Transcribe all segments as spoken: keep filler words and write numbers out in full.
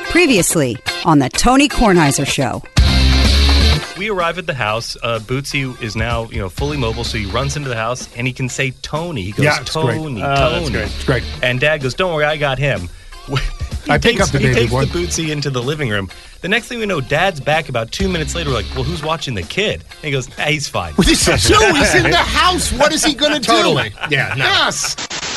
Previously on the Tony Kornheiser Show. We arrive at the house. Uh, Bootsy is now, you know, fully mobile, so he runs into the house and he can say Tony. He goes, yeah, it's Tony, great. Tony. Oh, that's great. It's great. And Dad goes, don't worry, I got him. He I takes, pick up the he baby takes one. the Bootsy into the living room. The next thing we know, Dad's back about two minutes later. We're like, well, who's watching the kid? And he goes, ah, he's fine. Well, he's he's in the house. What is he going to do? Totally. Yeah. No. Yes.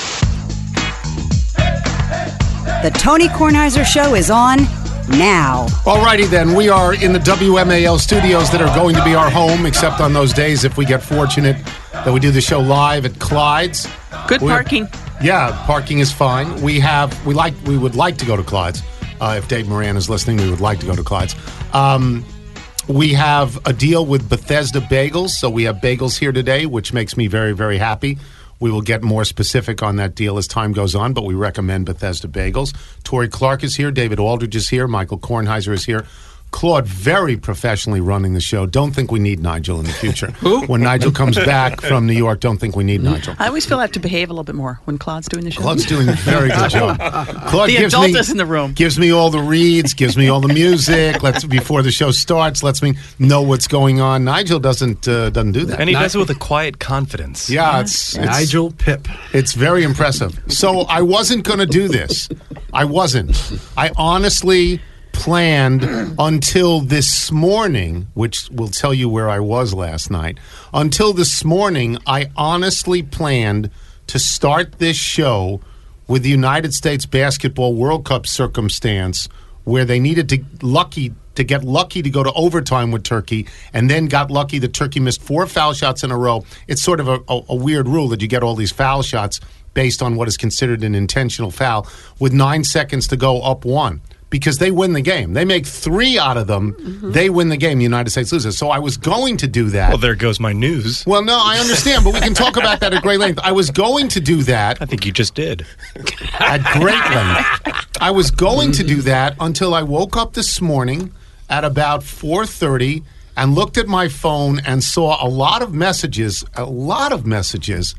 The Tony Kornheiser Show is on now. Alrighty then, we are in the W M A L studios that are going to be our home, except on those days if we get fortunate that we do the show live at Clyde's. Good We're, parking. Yeah, parking is fine. We have, we like, we would like to go to Clyde's. Uh, if Dave Moran is listening, we would like to go to Clyde's. Um, we have a deal with Bethesda Bagels, so we have bagels here today, which makes me very, very happy. We will get more specific on that deal as time goes on, but we recommend Bethesda Bagels. Tori Clark is here. David Aldridge is here. Michael Kornheiser is here. Claude, very professionally running the show. Don't think we need Nigel in the future. Who? When Nigel comes back from New York, don't think we need Nigel. I always feel I have to behave a little bit more when Claude's doing the show. Claude's doing a very good job. Claude the gives adult me, is in the room. Gives me all the reads, gives me all the music. Let's before the show starts, lets me know what's going on. Nigel doesn't uh, doesn't do that. And he does it with a quiet confidence. Yeah, it's, it's Nigel Pip. It's very impressive. So I wasn't going to do this. I wasn't. I honestly planned until this morning, which will tell you where I was last night. Until this morning, I honestly planned to start this show with the United States Basketball World Cup circumstance where they needed to lucky to get lucky to go to overtime with Turkey, and then got lucky that Turkey missed four foul shots in a row. It's sort of a, a, a weird rule that you get all these foul shots based on what is considered an intentional foul with nine seconds to go up one. Because they win the game. They make three out of them. Mm-hmm. They win the game. The United States loses. So I was going to do that. Well, there goes my news. Well, no, I understand, but we can talk about that at great length. I was going to do that. I think you just did. At great length. I was going to do that until I woke up this morning at about four thirty and looked at my phone and saw a lot of messages, a lot of messages,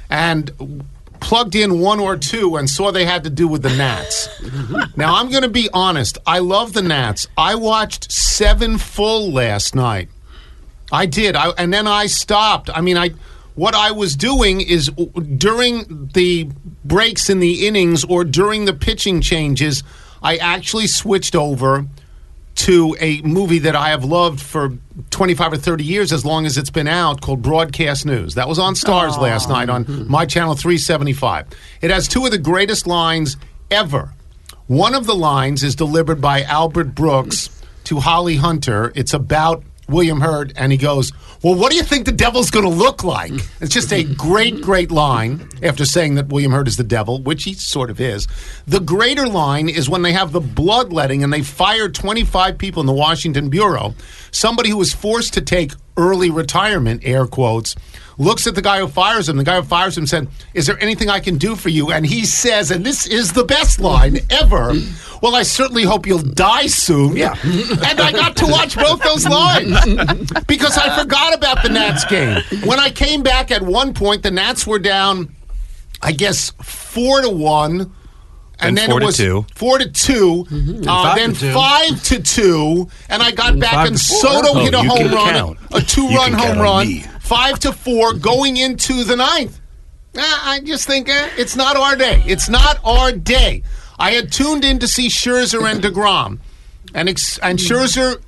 and plugged in one or two and saw they had to do with the Nats. Now, I'm going to be honest. I love the Nats. I watched seven full last night. I did. I, and then I stopped. I mean, I what I was doing is during the breaks in the innings or during the pitching changes, I actually switched over to a movie that I have loved for twenty-five or thirty years, as long as it's been out, called Broadcast News. That was on Stars Aww. last night on mm-hmm. my channel three seventy-five. It has two of the greatest lines ever. One of the lines is delivered by Albert Brooks to Holly Hunter. It's about William Hurt, and he goes, well, what do you think the devil's going to look like? It's just a great, great line after saying that William Hurt is the devil, which he sort of is. The greater line is when they have the bloodletting and they fired twenty-five people in the Washington Bureau. Somebody who was forced to take early retirement, air quotes, looks at the guy who fires him. The guy who fires him said, is there anything I can do for you? And he says, and this is the best line ever, well, I certainly hope you'll die soon. Yeah. And I got to watch both those lines because I forgot about the Nats game. When I came back at one point, the Nats were down, I guess, four to one. And, and then four it was to two. four to two, mm-hmm. uh, then to two. five to two, and I got and back and Soto oh, hit a home run, count. a two-run home run, me. five to four, going into the ninth. Uh, I just think eh, it's not our day. It's not our day. I had tuned in to see Scherzer and DeGrom, and ex- and Scherzer,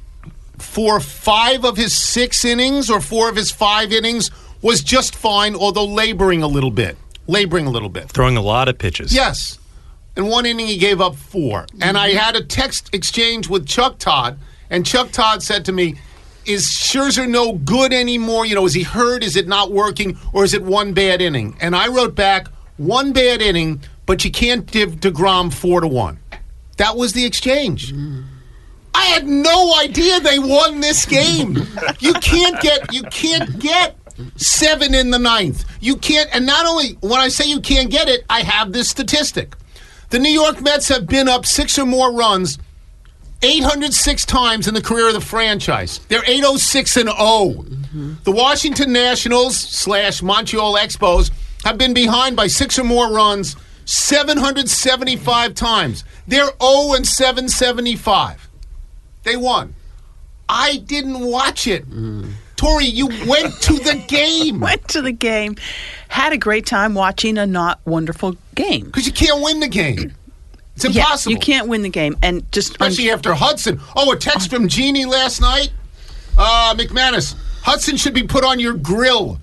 for five of his six innings or four of his five innings, was just fine, although laboring a little bit, laboring a little bit, throwing a lot of pitches. Yes. In one inning, he gave up four. And I had a text exchange with Chuck Todd, and Chuck Todd said to me, is Scherzer no good anymore? You know, is he hurt? Is it not working? Or is it one bad inning? And I wrote back, one bad inning, but you can't give DeGrom four to one. That was the exchange. Mm. I had no idea they won this game. You can't get, you can't get seven in the ninth. You can't, and not only, when I say you can't get it, I have this statistic. The New York Mets have been up six or more runs eight hundred six times in the career of the franchise. They're eight oh six and oh. Mm-hmm. The Washington Nationals slash Montreal Expos have been behind by six or more runs seven hundred seventy-five times. They're oh and seven seventy-five. They won. I didn't watch it. Mm. Tori, you went to the game. Went to the game. Had a great time watching a not wonderful game. Because you can't win the game. It's impossible. Yeah, you can't win the game. And just Especially un- after Hudson. Oh, a text from Jeannie last night. Uh, McManus, Hudson should be put on your grill.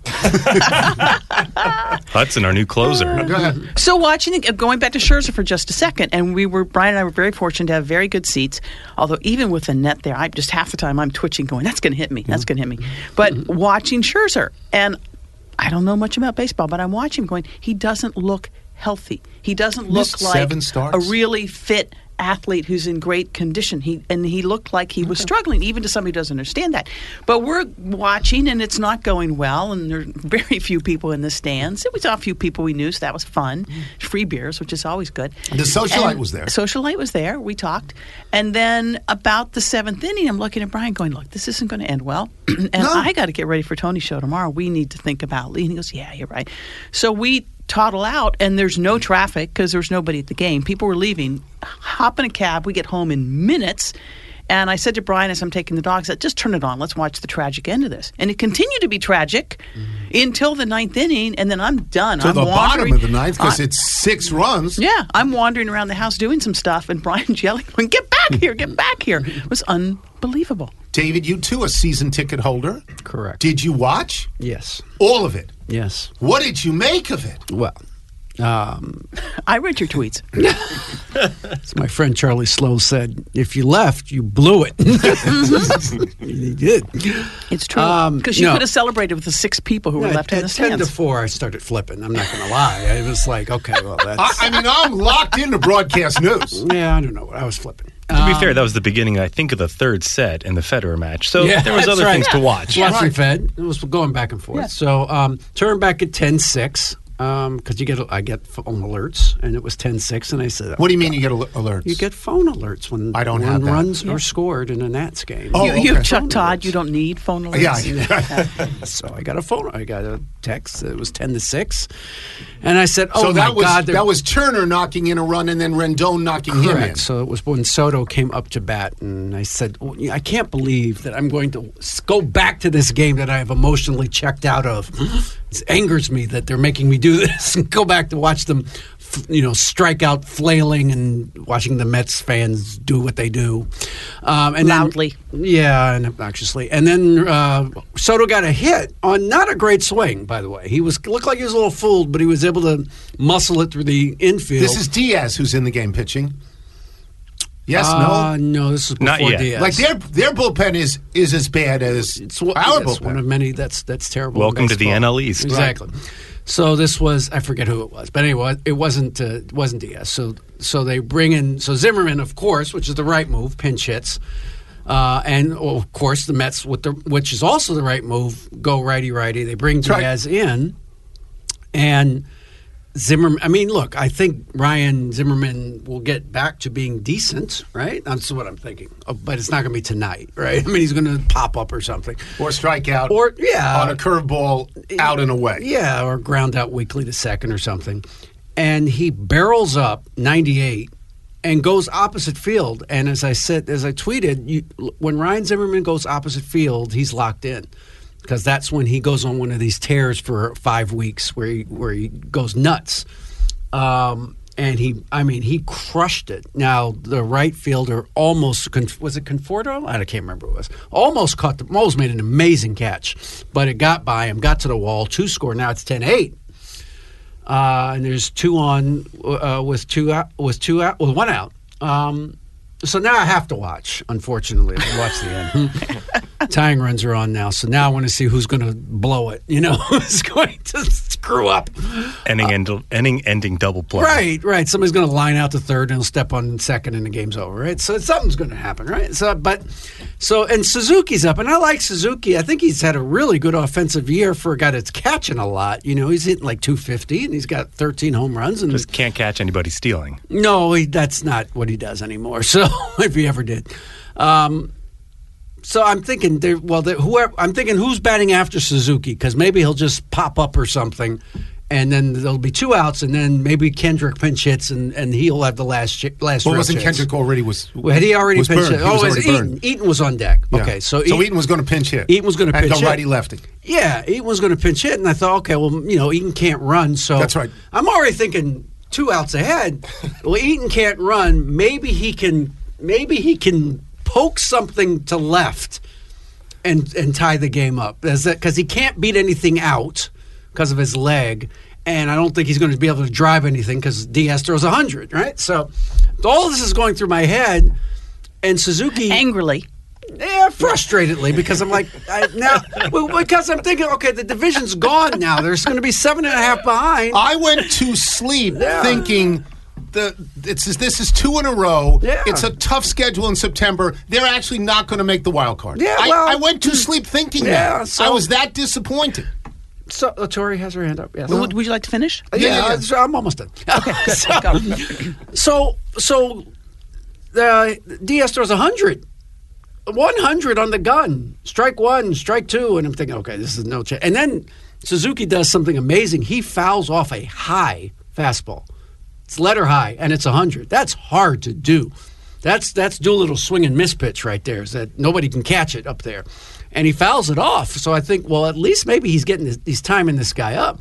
Hudson, our new closer. Go ahead. So watching, it, going back to Scherzer for just a second, and we were, Brian and I were very fortunate to have very good seats, although even with the net there, I just half the time I'm twitching going, that's going to hit me, that's going to hit me. But watching Scherzer, and I don't know much about baseball, but I'm watching him going, he doesn't look healthy. He doesn't look Missed like seven starts. a really fit athlete who's in great condition. He and he looked like he was struggling, even to somebody who doesn't understand that. But we're watching, and it's not going well, and there are very few people in the stands. We saw a few people we knew, so that was fun. Free beers, which is always good. The socialite And was there. Socialite was there. We talked. And then about the seventh inning, I'm looking at Brian going, look, this isn't going to end well. and No. I got to get ready for Tony's show tomorrow. We need to think about Lee. And he goes, yeah, you're right. So we toddle out, and there's no traffic because there's nobody at the game. People were leaving. Hop in a cab. We get home in minutes. And I said to Brian as I'm taking the dogs, just turn it on. Let's watch the tragic end of this. And it continued to be tragic mm. until the ninth inning, and then I'm done. To I'm the wandering. bottom of the ninth because I- it's six runs. Yeah, I'm wandering around the house doing some stuff, and Brian's yelling, get back here, get back here. It was unbelievable. David, you too, a season ticket holder. Correct. Did you watch? Yes. All of it? Yes. What did you make of it? Well, um, I read your tweets. as my friend Charlie Slow said, if you left, you blew it. He did. It's true. Um, Because you no. could have celebrated with the six people who were At- left in at the ten stands. to four, I started flipping. I'm not going to lie. I was like, okay, well, I, that's... I mean, I'm locked into broadcast news. yeah, I don't know what I was flipping. To be fair, that was the beginning, I think, of the third set in the Federer match. So Yeah, there was that's other right. things to watch. Yeah. Watching Right. Fed. It was going back and forth. Yeah. So um, turn back at ten six because you get I get phone alerts, and it was ten six, and I said, What do you mean you get al- alerts? You get phone alerts when, I don't when have that. runs are scored in a Nats game. Oh, you, you okay. Chuck Phone Todd, alerts. you don't need phone alerts. Yeah. So I got a phone. I got a text. It was ten to six, and I said, "Oh so my that was God!" they're- that was Turner knocking in a run and then Rendon knocking him in. Correct. So it was when Soto came up to bat, and I said, "Oh, I can't believe that I'm going to s- go back to this game that I have emotionally checked out of. It angers me that they're making me do this and go back to watch them, f- you know, strike out flailing and watching the Mets fans do what they do. Um, and then- Loudly. yeah, and obnoxiously. And then uh, Soto got a hit on not a great swing, by the way. He was looked like he was a little fooled, but he was able to muscle it through the infield. This is Diaz who's in the game pitching. Yes, Uh, no. no, this is Not before yet. Diaz. Like their their bullpen is is as bad as it's one, our yes, bullpen. one of many. That's that's terrible. in Welcome to the baseball. N L East. Exactly. So this was I forget who it was, but anyway, it wasn't uh, it wasn't Diaz. So so they bring in so Zimmerman, of course, which is the right move, pinch hits, uh, and well, of course the Mets with the which is also the right move, go righty righty. They bring right. Diaz in, and Zimmerman. I mean, look, I think Ryan Zimmerman will get back to being decent, right? That's what I'm thinking. Oh, but it's not going to be tonight, right? I mean, he's going to pop up or something. Or strike out Or, yeah. on a curveball out and away. Yeah, or ground out weakly to second or something. And he barrels up ninety-eight and goes opposite field. And as I said, as I tweeted, you, when Ryan Zimmerman goes opposite field, he's locked in. Because that's when he goes on one of these tears for five weeks where he, where he goes nuts. Um, and he, I mean, he crushed it. Now, the right fielder almost, was it Conforto? I can't remember what it was. Almost caught, the, almost made an amazing catch. But it got by him, got to the wall, two score. Now it's ten eight. Uh, and there's two on uh, with two out, with two out, with one out. Um, so now I have to watch, unfortunately, to watch the end. Tying runs are on now, so now I want to see who's going to blow it. You know, who's going to screw up. Ending, end, ending, ending double play. Right, right. Somebody's going to line out to third and he'll step on second, and the game's over. Right, so something's going to happen. Right, so but so and Suzuki's up, and I like Suzuki. I think he's had a really good offensive year for a guy that's catching a lot. You know, he's hitting like two fifty, and he's got thirteen home runs, and Just can't catch anybody stealing. no, he, that's not what he does anymore. So if he ever did. Um, So I'm thinking, there, well, there, whoever I'm thinking, who's batting after Suzuki? Because maybe he'll just pop up or something, And then there'll be two outs, and then maybe Kendrick pinch hits, and, and he'll have the last ch- last. Well, real wasn't chance. Kendrick already was? Well, had he already was pinch burned. hit? He Oh, was it was already Eaton. burned. Eaton was on deck. Yeah. Okay, so so Eaton, Eaton was going to pinch hit. Eaton was going to and pinch go hit. righty lefty. Yeah, Eaton was going to pinch hit, and I thought, okay, well, you know, Eaton can't run, so That's right. I'm already thinking two outs ahead. Well, Eaton can't run. Maybe he can. Maybe he can poke something to left and and tie the game up, because he can't beat anything out because of his leg. And I don't think he's going to be able to drive anything because Diaz throws one hundred, right? So all this is going through my head, and Suzuki Angrily. yeah, frustratedly, because I'm like, I, now, well, because I'm thinking, okay, the division's gone now. There's going to be seven and a half behind. I went to sleep Yeah. thinking the it's this is two in a row. Yeah. It's a tough schedule in September. They're actually not going to make the wild card. Yeah, I, well- I went to sleep thinking Yeah, that. so- I was that disappointed. So, uh, Tori has her hand up. Yes. Would, would you like to finish? Yeah, Yeah, yeah, yeah. so I'm almost done. Okay, so, Go. so, so uh, Diaz throws one hundred. one hundred on the gun. Strike one, strike two. And I'm thinking, okay, this is no chance. And then Suzuki does something amazing. He fouls off a high fastball. It's letter high, and it's one hundred. That's hard to do. That's that's Doolittle swing and miss pitch right there. Is that nobody can catch it up there. And he fouls it off. So I think, well, at least maybe he's getting this, he's timing this guy up.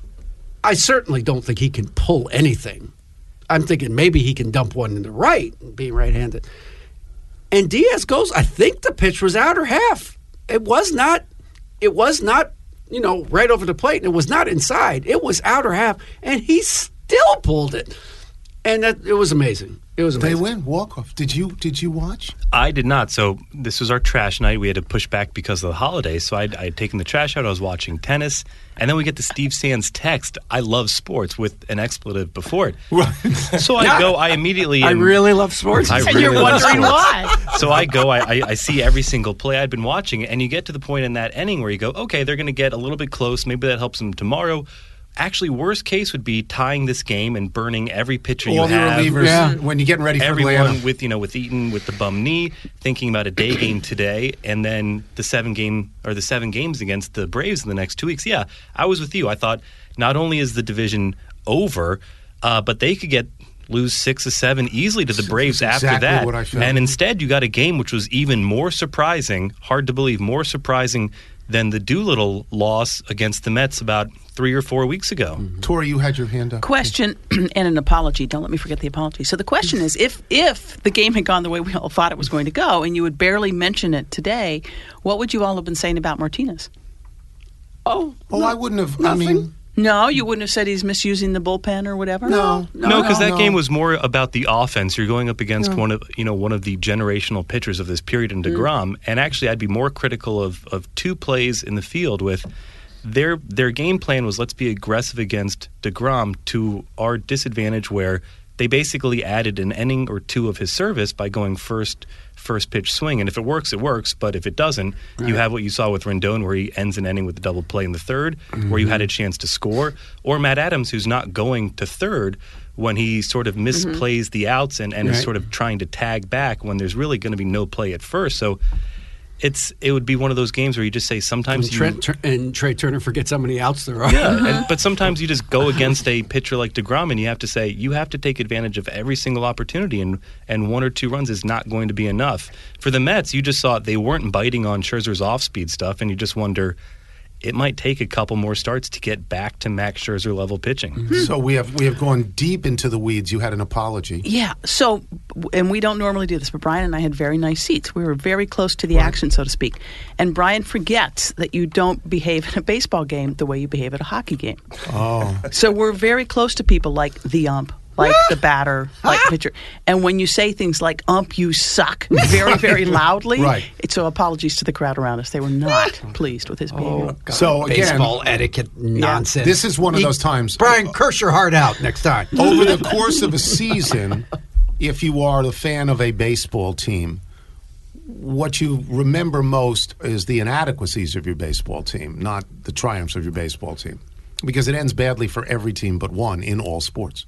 I certainly don't think he can pull anything. I'm thinking maybe he can dump one in the right, being right-handed. And Diaz goes, I think the pitch was outer half. It was not, it was not, you know, right over the plate, and it was not inside. It was outer half, and he still pulled it. And that, it was amazing. It was They amazing. win walk off. Did you did you watch? I did not. So this was our trash night. We had to push back because of the holidays. So I'd, I'd taken the trash out. I was watching tennis. And then we get the Steve Sands text, I love sports, with an expletive before it. So I go, I immediately... I am- really love sports. I And really you're love wondering sports. why. So I go, I, I, I see every single play I'd been watching, and you get to the point in that inning where you go, okay, they're going to get a little bit close. Maybe that helps them tomorrow. Actually, worst case would be tying this game and burning every pitcher you All the have. relievers Yeah. when you're getting ready for Everyone Atlanta. with you know with Eaton with the bum knee, thinking about a day game today, and then the seven game or the seven games against the Braves in the next two weeks. Yeah, I was with you. I thought not only is the division over, uh, but they could get lose six or seven easily to the Braves That's after exactly that. what I felt. And instead, you got a game which was even more surprising, hard to believe, more surprising than the Doolittle loss against the Mets about three or four weeks ago. Tori, you had your hand up. Question and an apology. Don't let me forget the apology. So the question is, if if the game had gone the way we all thought it was going to go, and you would barely mention it today, what would you all have been saying about Martinez? Oh, Oh, no, I wouldn't have. nothing. I mean, No, you wouldn't have said he's misusing the bullpen or whatever. no, No, because that no. game was more about the offense. You're going up against Yeah. one of you know one of the generational pitchers of this period in DeGrom, and actually, I'd be more critical of of two plays in the field with their their game plan was let's be aggressive against DeGrom to our disadvantage, where they basically added an inning or two of his service by going first first pitch swing, and if it works, it works. But if it doesn't, you have what you saw with Rendon, where he ends an inning with a double play in the third, where you had a chance to score, or Matt Adams, who's not going to third when he sort of misplays the outs and, and is Right. sort of trying to tag back when there's really going to be no play at first. So it's it would be one of those games where you just say sometimes And, you Trent, Tur- and Trey Turner forgets how many outs there are. yeah, and, but sometimes you just go against a pitcher like DeGrom and you have to say you have to take advantage of every single opportunity, and, and one or two runs is not going to be enough. For the Mets, you just saw they weren't biting on Scherzer's off-speed stuff, and you just wonder it might take a couple more starts to get back to Max Scherzer level pitching. So we have we have gone deep into the weeds. You had an apology. Yeah. So, and we don't normally do this, but Brian and I had very nice seats. We were very close to the action, so to speak. And Brian forgets that you don't behave in a baseball game the way you behave at a hockey game. Oh, So we're very close to people like the ump, like the batter, like the pitcher. And when you say things like "ump, you suck" very, very loudly, Right. it's so apologies to the crowd around us. They were not pleased with his behavior. God, So, again, baseball etiquette nonsense. this is one of You- those times. Brian, curse your heart out next time. Over the course of a season, if you are the fan of a baseball team, what you remember most is the inadequacies of your baseball team, not the triumphs of your baseball team, because it ends badly for every team but one in all sports.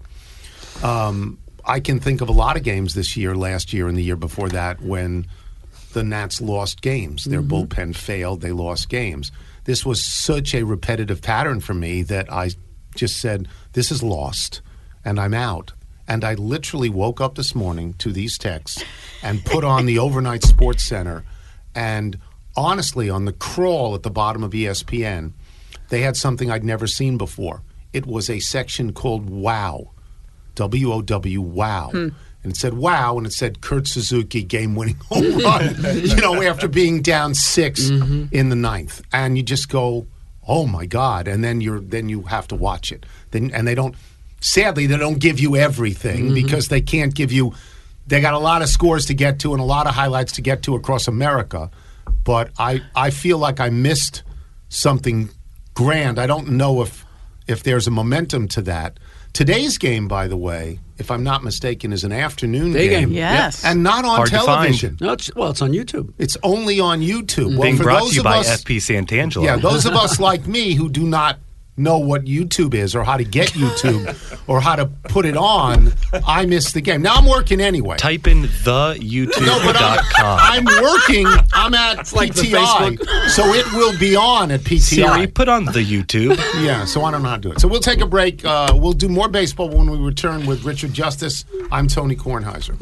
Um, I can think of a lot of games this year, last year, and the year before that when the Nats lost games. Their bullpen failed. They lost games. This was such a repetitive pattern for me that I just said, this is lost, and I'm out. And I literally woke up this morning to these texts and put on the overnight Sports Center. And honestly, on the crawl at the bottom of E S P N, they had something I'd never seen before. It was a section called Wow, W O W, Wow. Hmm. And it said, wow, and it said Kurt Suzuki game-winning home run, you know, after being down six mm-hmm. in the ninth. And you just go, oh, my God. And then you're then you have to watch it. Then And they don't, sadly, they don't give you everything mm-hmm. because they can't give you, they got a lot of scores to get to and a lot of highlights to get to across America. But I, I feel like I missed something grand. I don't know if if there's a momentum to that. Today's game, by the way, if I'm not mistaken, is an afternoon Day game. game. Yes. Yep. And not on Hard to television. No, it's, well, it's on YouTube. It's only on YouTube. Well, Being for brought those to you of by us, F P Santangelo. Yeah, those of us like me who do not know what YouTube is or how to get YouTube or how to put it on, I miss the game. Now I'm working anyway. Type in the YouTube dot com. I'm working. I'm at like P T I, so it will be on at P T I. Siri, put on the YouTube. Yeah, so I don't know how to do it. So we'll take a break. Uh, we'll do more baseball when we return with Richard Justice. I'm Tony Kornheiser.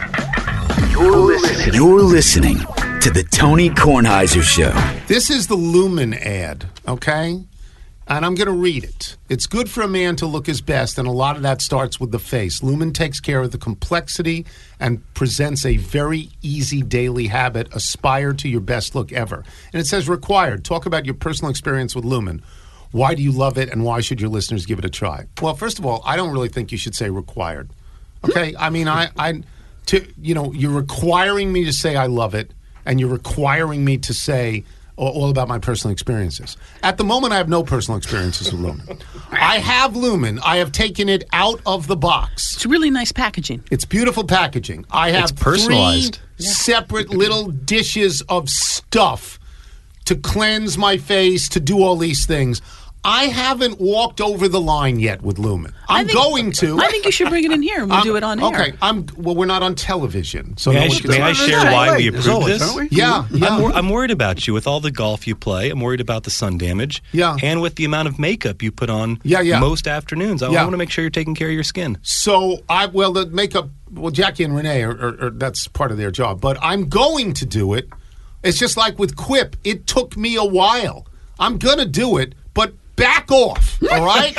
You're listening. You're listening to the Tony Kornheiser Show. This is the Lumen ad, okay? And I'm going to read it. It's good for a man to look his best, and a lot of that starts with the face. Lumen takes care of the complexity and presents a very easy daily habit. Aspire to your best look ever. And it says required. Talk about your personal experience with Lumen. Why do you love it, and why should your listeners give it a try? Well, first of all, I don't really think you should say required. Okay? I mean, I, I, to, you know, you're requiring me to say I love it, and you're requiring me to say all about my personal experiences. At the moment, I have no personal experiences with Lumen. I have Lumen. I have taken it out of the box. It's really nice packaging. It's beautiful packaging. I have It's personalized. three yeah. separate little dishes of stuff to cleanse my face, to do all these things. I haven't walked over the line yet with Lumen. I'm think, going to. I think you should bring it in here and we'll I'm, do it on air. Okay. I'm. Well, we're not on television, so May no I, one sh- can may see I it. share why we As approved always, this? don't we? Yeah, yeah. I'm, wor- I'm worried about you with all the golf you play. I'm worried about the sun damage. Yeah. And with the amount of makeup you put on Yeah, yeah. most afternoons. I, Yeah. I want to make sure you're taking care of your skin. So I well the makeup well Jackie and Renee are, are, are that's part of their job, but I'm going to do it. It's just like with Quip. It took me a while. I'm gonna do it, but back off, all right?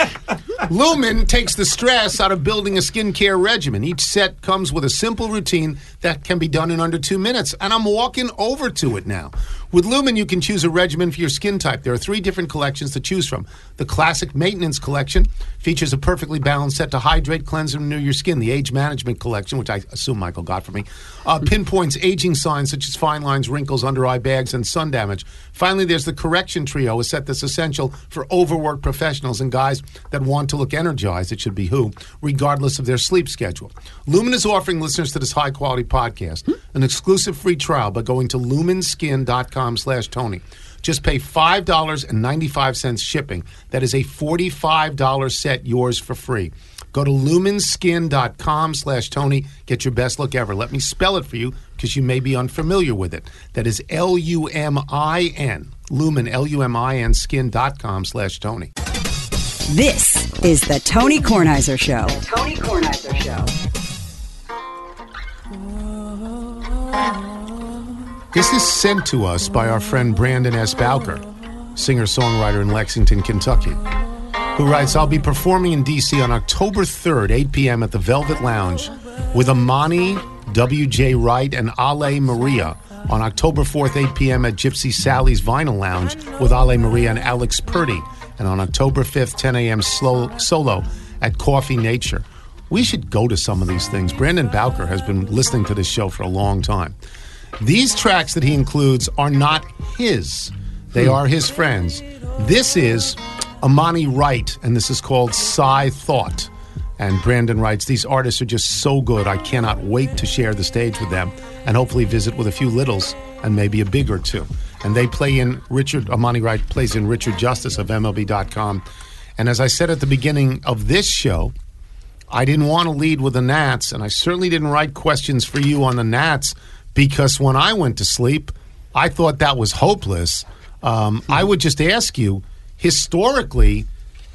Lumen takes the stress out of building a skincare regimen. Each set comes with a simple routine that can be done in under two minutes, and I'm walking over to it now. With Lumen, you can choose a regimen for your skin type. There are three different collections to choose from. The Classic Maintenance Collection features a perfectly balanced set to hydrate, cleanse, and renew your skin. The Age Management Collection, which I assume Michael got for me, uh, pinpoints aging signs such as fine lines, wrinkles, under-eye bags, and sun damage. Finally, there's the Correction Trio, a set that's essential for overworked professionals and guys that want to look energized, it should be who, regardless of their sleep schedule. Lumen is offering listeners to this high-quality podcast an exclusive free trial by going to lumenskin dot com slash Tony. Just pay five dollars and ninety-five cents shipping. That is a forty-five dollars set, yours for free. Go to lumenskin dot com slash Tony. Get your best look ever. Let me spell it for you because you may be unfamiliar with it. That is L U M I N. Lumen, L U M I N, skin dot com slash Tony. This is the Tony Kornheiser Show. The Tony Kornheiser Show. This is sent to us by our friend Brandon S. Bowker, singer-songwriter in Lexington, Kentucky, who writes, I'll be performing in D C on October third, eight p.m. at the Velvet Lounge with Amani, W J. Wright, and Ale Maria. On October fourth, eight p.m. at Gypsy Sally's Vinyl Lounge with Ale Maria and Alex Purdy. And on October fifth, ten a.m. Slow, solo at Coffee Nature. We should go to some of these things. Brandon Bowker has been listening to this show for a long time. These tracks that he includes are not his. They are his friends. This is Amani Wright, and this is called Sigh Thought. And Brandon writes, these artists are just so good. I cannot wait to share the stage with them and hopefully visit with a few littles and maybe a big or two. And they play in Richard, Amani Wright plays in Richard Justice of M L B dot com. And as I said at the beginning of this show, I didn't want to lead with the Nats, and I certainly didn't write questions for you on the Nats because when I went to sleep, I thought that was hopeless. Um, I would just ask you, historically,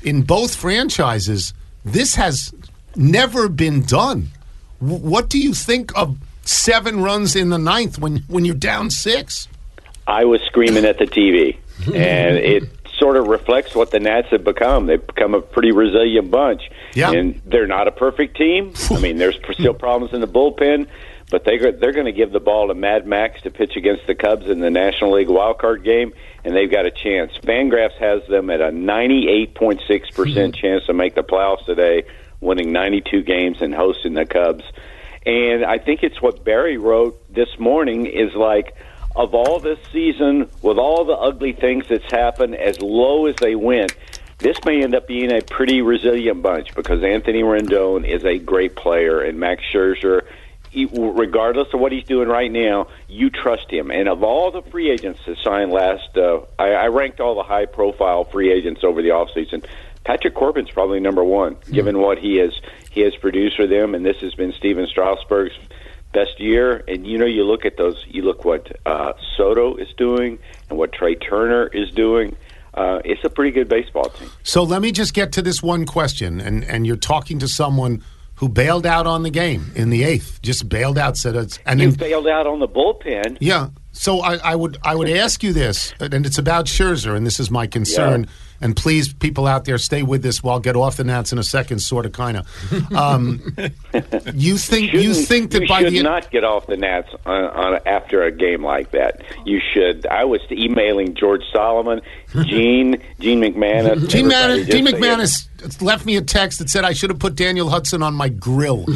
in both franchises, this has never been done. W- what do you think of seven runs in the ninth when when you're down six? I was screaming at the T V, and it sort of reflects what the Nats have become. They've become a pretty resilient bunch, yeah. and they're not a perfect team. I mean, there's still problems in the bullpen, but they they're going to give the ball to Mad Max to pitch against the Cubs in the National League wildcard game, and they've got a chance. Fangraphs has them at a ninety-eight point six percent chance to make the playoffs today, winning ninety-two games and hosting the Cubs. And I think it's what Barry wrote this morning is like, of all this season, with all the ugly things that's happened, as low as they went, this may end up being a pretty resilient bunch because Anthony Rendon is a great player, and Max Scherzer, he, regardless of what he's doing right now, you trust him. And of all the free agents that signed last, uh, I, I ranked all the high-profile free agents over the offseason. Patrick Corbin's probably number one, given what he has he has produced for them, and this has been Steven Strasburg's best year. And you know, you look at those, you look what uh, Soto is doing and what Trey Turner is doing. Uh, it's a pretty good baseball team. So let me just get to this one question, and and you're talking to someone who bailed out on the game in the eighth, just bailed out, said it's and you then, bailed out on the bullpen. Yeah. So I, I would I would ask you this, and it's about Scherzer, and this is my concern. Yeah. And please, people out there, stay with this. While I'll get off the Nats in a second, sort of, kind of. Um, you think you think that you by should the not get off the Nats on, on after a game like that. You should. I was emailing George Solomon, Gene, Gene McManus. Gene, Man- just Gene saying, McManus left me a text that said I should have put Daniel Hudson on my grill.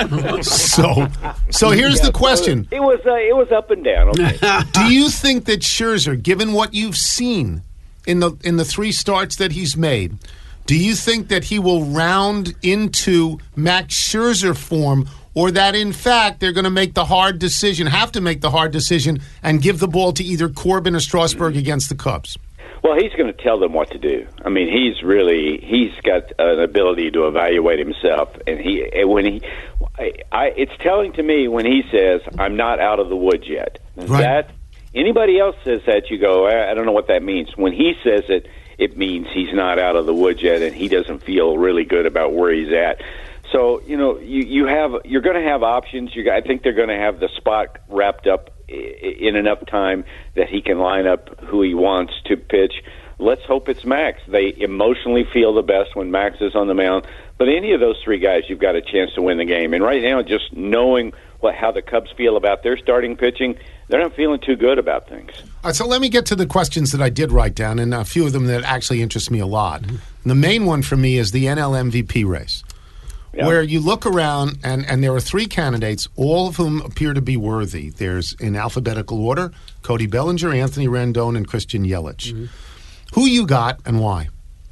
so, so here's yeah, the question: It was uh, it was up and down. Okay. Do you think that Scherzer, given what you've seen in the in the three starts that he's made, do you think that he will round into Max Scherzer form, or that in fact they're going to make the hard decision, have to make the hard decision, and give the ball to either Corbin or Strasburg against the Cubs? Well, he's going to tell them what to do. I mean, he's really he's got an ability to evaluate himself, and he when he, I, I it's telling to me when he says, "I'm not out of the woods yet." Right. That anybody else says that, you go, I, I don't know what that means. When he says it, it means he's not out of the woods yet, and he doesn't feel really good about where he's at. So you know, you you have you're going to have options. You, I think they're going to have the spot wrapped up in enough time that he can line up who he wants to pitch. Let's hope it's Max. They emotionally feel the best when Max is on the mound. But any of those three guys, you've got a chance to win the game. And right now, just knowing what how the Cubs feel about their starting pitching, they're not feeling too good about things. All right, so let me get to the questions that I did write down, and a few of them that actually interest me a lot. Mm-hmm. The main one for me is the N L M V P race. Yeah. Where you look around, and, and there are three candidates, all of whom appear to be worthy. There's, in alphabetical order, Cody Bellinger, Anthony Rendon, and Christian Yelich. Mm-hmm. Who you got, and why?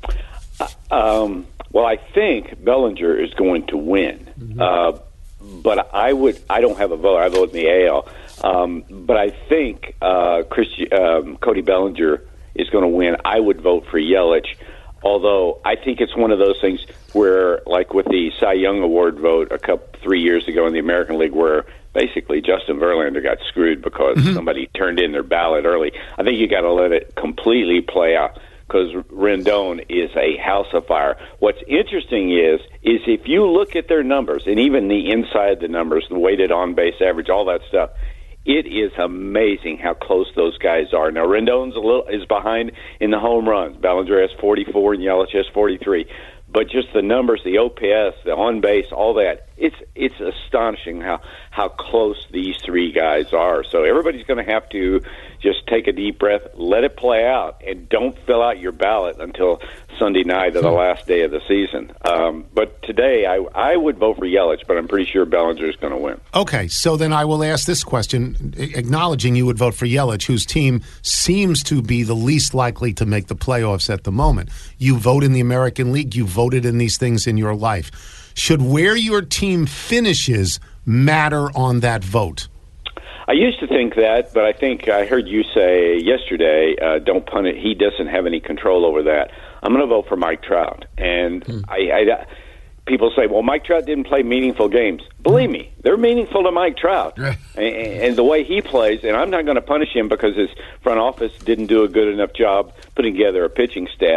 Uh, um, well, I think Bellinger is going to win. Mm-hmm. Uh, but I would, I don't have a vote. I vote in the A L. Um, but I think uh, Christi- um, Cody Bellinger is going to win. I would vote for Yelich. Although I think it's one of those things where, like with the Cy Young Award vote a couple three years ago in the American League, where basically Justin Verlander got screwed because mm-hmm. somebody turned in their ballot early. I think you got to let it completely play out because Rendon is a house of fire. What's interesting is is if you look at their numbers and even the inside the numbers, the weighted on base average, all that stuff. It is amazing how close those guys are. Now, Rendon's a little is behind in the home runs. Bellinger has forty-four and Yelich has forty-three. But just the numbers, the O P S, the on base, all that, it's it's astonishing how, how close these three guys are. So everybody's going to have to just take a deep breath, let it play out, and don't fill out your ballot until Sunday night of the last day of the season. Um, but today, I, I would vote for Yelich, but I'm pretty sure Bellinger is going to win. Okay, so then I will ask this question, acknowledging you would vote for Yelich, whose team seems to be the least likely to make the playoffs at the moment. You vote in the American League, you voted in these things in your life. Should where your team finishes matter on that vote? I used to think that, but I think I heard you say yesterday, uh, don't punt it. He doesn't have any control over that. I'm going to vote for Mike Trout. And hmm. I, I, people say, well, Mike Trout didn't play meaningful games. Believe me, they're meaningful to Mike Trout. and, and the way he plays, and I'm not going to punish him because his front office didn't do a good enough job putting together a pitching staff.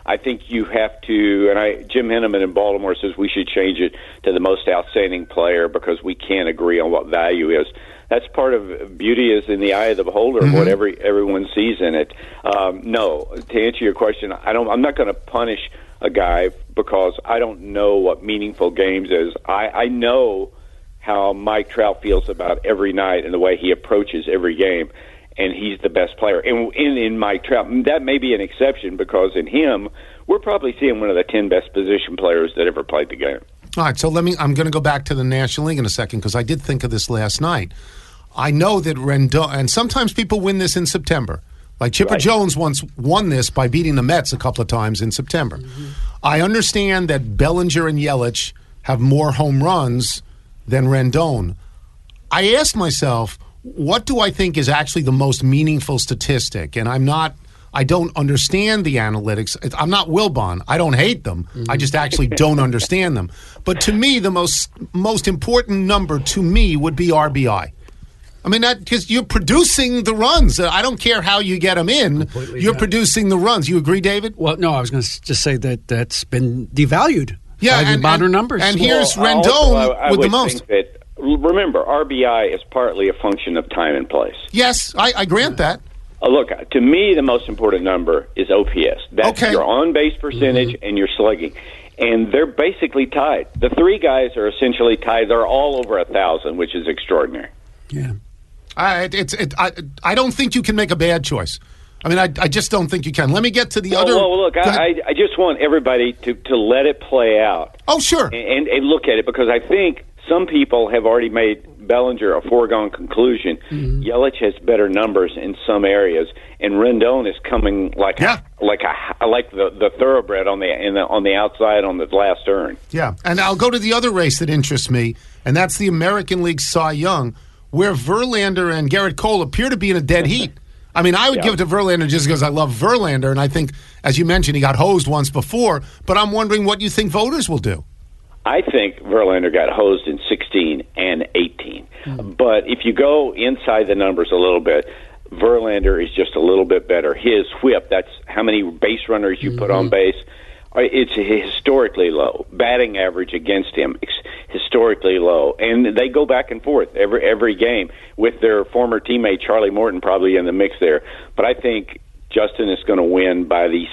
I think you have to, and I, Jim Henneman in Baltimore says we should change it to the most outstanding player because we can't agree on what value is. That's part of beauty is in the eye of the beholder, mm-hmm. what every, everyone sees in it. Um, no, to answer your question, I don't. I'm not going to punish a guy because I don't know what meaningful games is. I, I know how Mike Trout feels about every night and the way he approaches every game, and he's the best player. And in, in Mike Trout, that may be an exception because in him, we're probably seeing one of the ten best position players that ever played the game. All right, so let me. I'm going to go back to the National League in a second because I did think of this last night. I know that Rendon, and sometimes people win this in September. Like Chipper right. Jones once won this by beating the Mets a couple of times in September. Mm-hmm. I understand that Bellinger and Yelich have more home runs than Rendon. I asked myself, what do I think is actually the most meaningful statistic? And I'm not, I don't understand the analytics. I'm not Wilbon. I don't hate them. Mm-hmm. I just actually don't understand them. But to me, the most most important number to me would be R B I. I mean, because you're producing the runs. I don't care how you get them in. Completely you're yeah. producing the runs. You agree, David? Well, no, I was going to just say that that's been devalued yeah, by and, the modern and, numbers. And here's well, Rendon also, I, I with would the most. Think that, remember, R B I is partly a function of time and place. Yes, I, I grant that. Uh, look, to me, the most important number is O P S. That's okay. your on-base percentage mm-hmm. and your slugging. And they're basically tied. The three guys are essentially tied. They're all over a thousand, which is extraordinary. Yeah. I, it's, it, I, I don't think you can make a bad choice. I mean, I, I just don't think you can. Let me get to the well, other. Well, look, I, I just want everybody to, to let it play out. Oh, sure. And, and, and look at it because I think some people have already made Bellinger a foregone conclusion. Mm-hmm. Yelich has better numbers in some areas, and Rendon is coming like yeah. a, like a like the, the thoroughbred on the, in the on the outside on the last turn. Yeah, and I'll go to the other race that interests me, and that's the American League Cy Young, where Verlander and Garrett Cole appear to be in a dead heat. I mean, I would yeah. give it to Verlander just because I love Verlander, and I think, as you mentioned, he got hosed once before, but I'm wondering what you think voters will do. I think Verlander got hosed in sixteen and eighteen. Mm. But if you go inside the numbers a little bit, Verlander is just a little bit better. His whip, that's how many base runners you mm-hmm. put on base, it's historically low. Batting average against him, historically low. And they go back and forth every every game with their former teammate Charlie Morton probably in the mix there. But I think Justin is going to win by the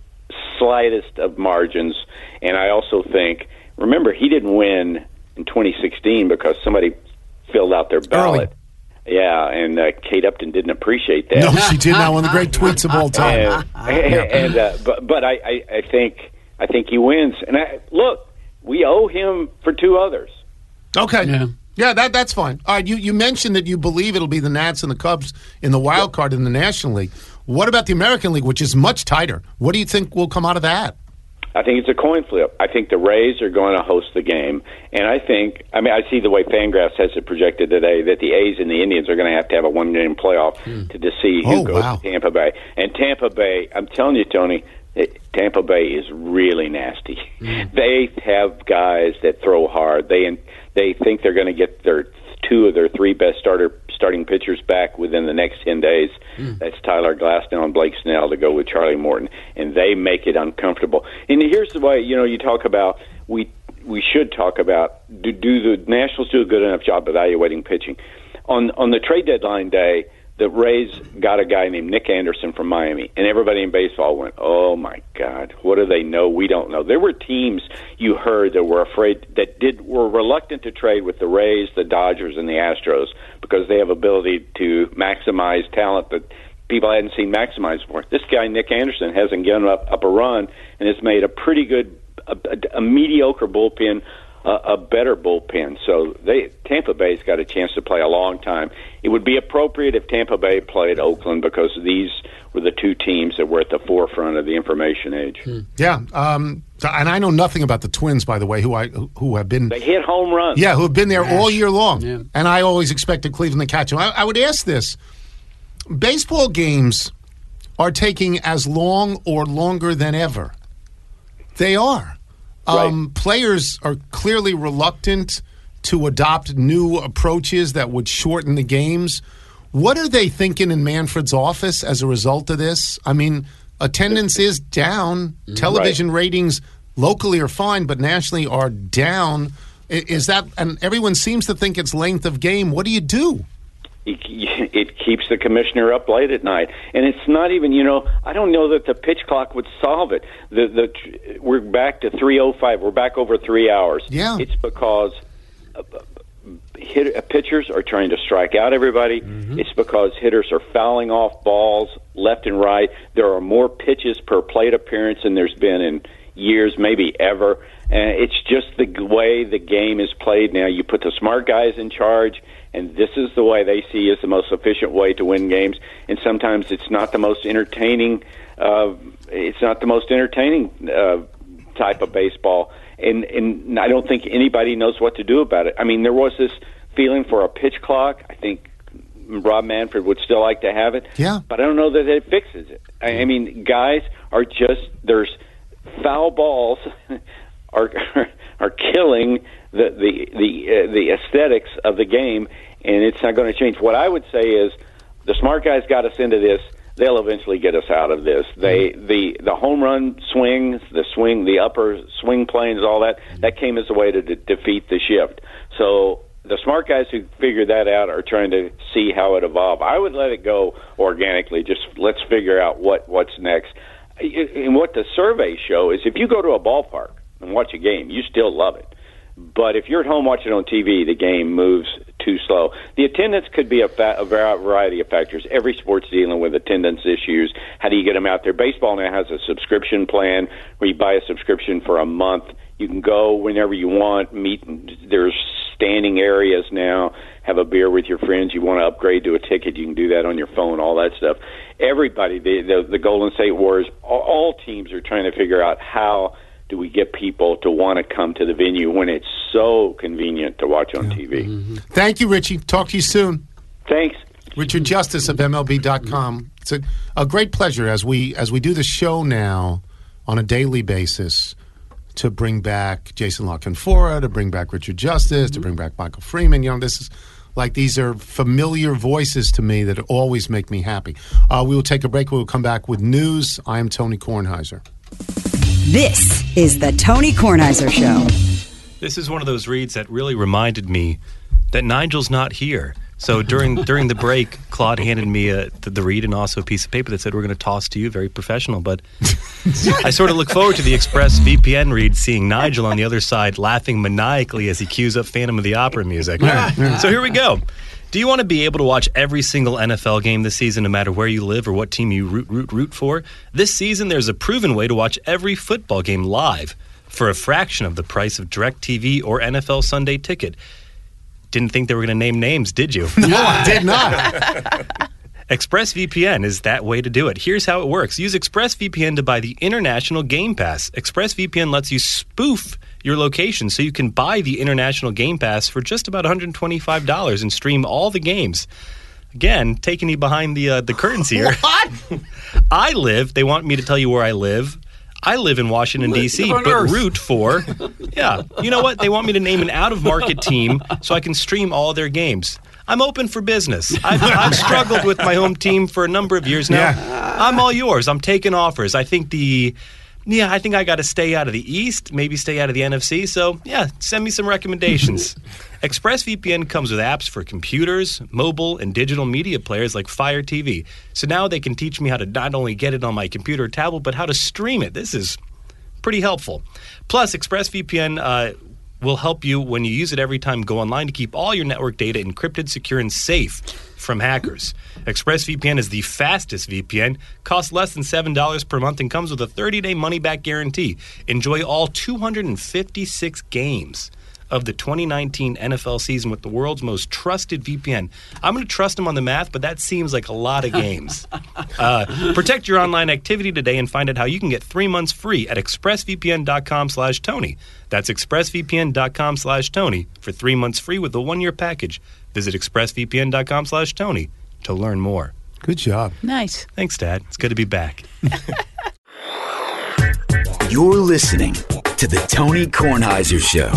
slightest of margins. And I also think, remember, he didn't win in twenty sixteen because somebody filled out their ballot. Early. Yeah, and uh, Kate Upton didn't appreciate that. No, she did not. One of the great tweets of all time. And, and, and uh, but but I, I, I think I think he wins. And I, look, we owe him for two others. Okay. Yeah. Yeah, that that's fine. All right, you, you mentioned that you believe it'll be the Nats and the Cubs in the wild card in the National League. What about the American League, which is much tighter? What do you think will come out of that? I think it's a coin flip. I think the Rays are going to host the game. And I think, I mean, I see the way Fangraphs has it projected today that the A's and the Indians are going to have to have a one-game playoff hmm. to, to see who oh, goes wow. to Tampa Bay. And Tampa Bay, I'm telling you, Tony, Tampa Bay is really nasty. Mm. They have guys that throw hard. They they think they're going to get their two of their three best starter starting pitchers back within the next ten days. Mm. That's Tyler Glasnow and Blake Snell to go with Charlie Morton, and they make it uncomfortable. And here's the way, you know, you talk about we we should talk about do, do the Nationals do a good enough job evaluating pitching on on the trade deadline day. The Rays got a guy named Nick Anderson from Miami, and everybody in baseball went, oh, my God, what do they know? We don't know. There were teams you heard that were afraid, that did were reluctant to trade with the Rays, the Dodgers, and the Astros because they have ability to maximize talent that people hadn't seen maximized before. This guy, Nick Anderson, hasn't given up, up a run and has made a pretty good, a, a, a mediocre bullpen A, a better bullpen. So they Tampa Bay's got a chance to play a long time. It would be appropriate if Tampa Bay played Oakland because these were the two teams that were at the forefront of the information age. Hmm. Yeah, um, and I know nothing about the Twins, by the way, who I who have been... They hit home runs. Yeah, who have been there Gosh. all year long. Yeah. And I always expected Cleveland to catch them. I, I would ask this. Baseball games are taking as long or longer than ever. They are. Um, Right. Players are clearly reluctant to adopt new approaches that would shorten the games. What are they thinking in Manfred's office as a result of this? I mean, attendance is down. Television Right. ratings locally are fine, but nationally are down. I- Is that, and everyone seems to think it's length of game. What do you do? It, it keeps the commissioner up late at night, and it's not even. You know, I don't know that the pitch clock would solve it. The the we're back to three oh five. We're back over three hours. Yeah. It's because uh, hit, uh, pitchers are trying to strike out everybody. Mm-hmm. It's because hitters are fouling off balls left and right. There are more pitches per plate appearance than there's been in years, maybe ever. And it's just the way the game is played now. You put the smart guys in charge, and this is the way they see is the most efficient way to win games. And sometimes it's not the most entertaining. Uh, it's not the most entertaining uh, type of baseball. And, and I don't think anybody knows what to do about it. I mean, there was this feeling for a pitch clock. I think Rob Manfred would still like to have it. Yeah. But I don't know that it fixes it. I, I mean, guys are just there's foul balls are are killing the the the uh, the aesthetics of the game, and it's not going to change. What I would say is the smart guys got us into this. They'll eventually get us out of this. They the the home run swings, the swing, the upper swing planes, all that that came as a way to de- defeat the shift. So the smart guys who figured that out are trying to see how it evolved. I would let it go organically. Just let's figure out what what's next. And what the surveys show is if you go to a ballpark and watch a game, you still love it. But if you're at home watching on T V, the game moves too slow. The attendance could be a, fa- a variety of factors. Every sport's dealing with attendance issues. How do you get them out there? Baseball now has a subscription plan where you buy a subscription for a month. You can go whenever you want. Meet. There's standing areas now. Have a beer with your friends. You want to upgrade to a ticket, you can do that on your phone, all that stuff. Everybody, the, the, the Golden State Warriors, all, all teams are trying to figure out how do we get people to want to come to the venue when it's so convenient to watch on T V. Mm-hmm. Thank you, Richie. Talk to you soon. Thanks. Richard Justice of M L B dot com. It's a, a great pleasure as we as we do the show now on a daily basis to bring back Jason La Canfora, to bring back Richard Justice, to bring back Michael Freeman. You know, this is like these are familiar voices to me that always make me happy. Uh, we will take a break. We will come back with news. I am Tony Kornheiser. This is the Tony Kornheiser Show. This is one of those reads that really reminded me that Nigel's not here. So during during the break, Claude handed me a, the, the read and also a piece of paper that said, we're going to toss to you, very professional. But I sort of look forward to the ExpressVPN read, seeing Nigel on the other side laughing maniacally as he cues up Phantom of the Opera music. So here we go. Do you want to be able to watch every single N F L game this season, no matter where you live or what team you root, root, root for? This season, there's a proven way to watch every football game live for a fraction of the price of DirecTV or N F L Sunday Ticket. Didn't think they were going to name names, did you? No, I did not. ExpressVPN is that way to do it. Here's how it works. Use ExpressVPN to buy the International Game Pass. ExpressVPN lets you spoof your location so you can buy the International Game Pass for just about one hundred twenty-five dollars and stream all the games. Again, taking you behind the uh, the curtains here. What? I live, they want me to tell you where I live. I live in Washington, D C, on but Earth. root for, yeah, you know what? They want me to name an out-of-market team so I can stream all their games. I'm open for business. I've, I've struggled with my home team for a number of years now. Yeah. I'm all yours. I'm taking offers. I think the, yeah, I think I got to stay out of the East, maybe stay out of the N F C. So, yeah, send me some recommendations. ExpressVPN comes with apps for computers, mobile, and digital media players like Fire T V. So now they can teach me how to not only get it on my computer or tablet, but how to stream it. This is pretty helpful. Plus, ExpressVPN uh, will help you when you use it every time go online to keep all your network data encrypted, secure, and safe from hackers. ExpressVPN is the fastest V P N, costs less than seven dollars per month, and comes with a thirty-day money-back guarantee. Enjoy all two hundred fifty-six games of the twenty nineteen N F L season with the world's most trusted V P N. I'm going to trust them on the math, but that seems like a lot of games. uh, protect your online activity today and find out how you can get three months free at expressvpn.com slash Tony. That's expressvpn.com slash Tony for three months free with a one-year package. Visit expressvpn.com slash Tony to learn more. Good job. Nice. Thanks, Dad. It's good to be back. You're listening to the Tony Kornheiser Show.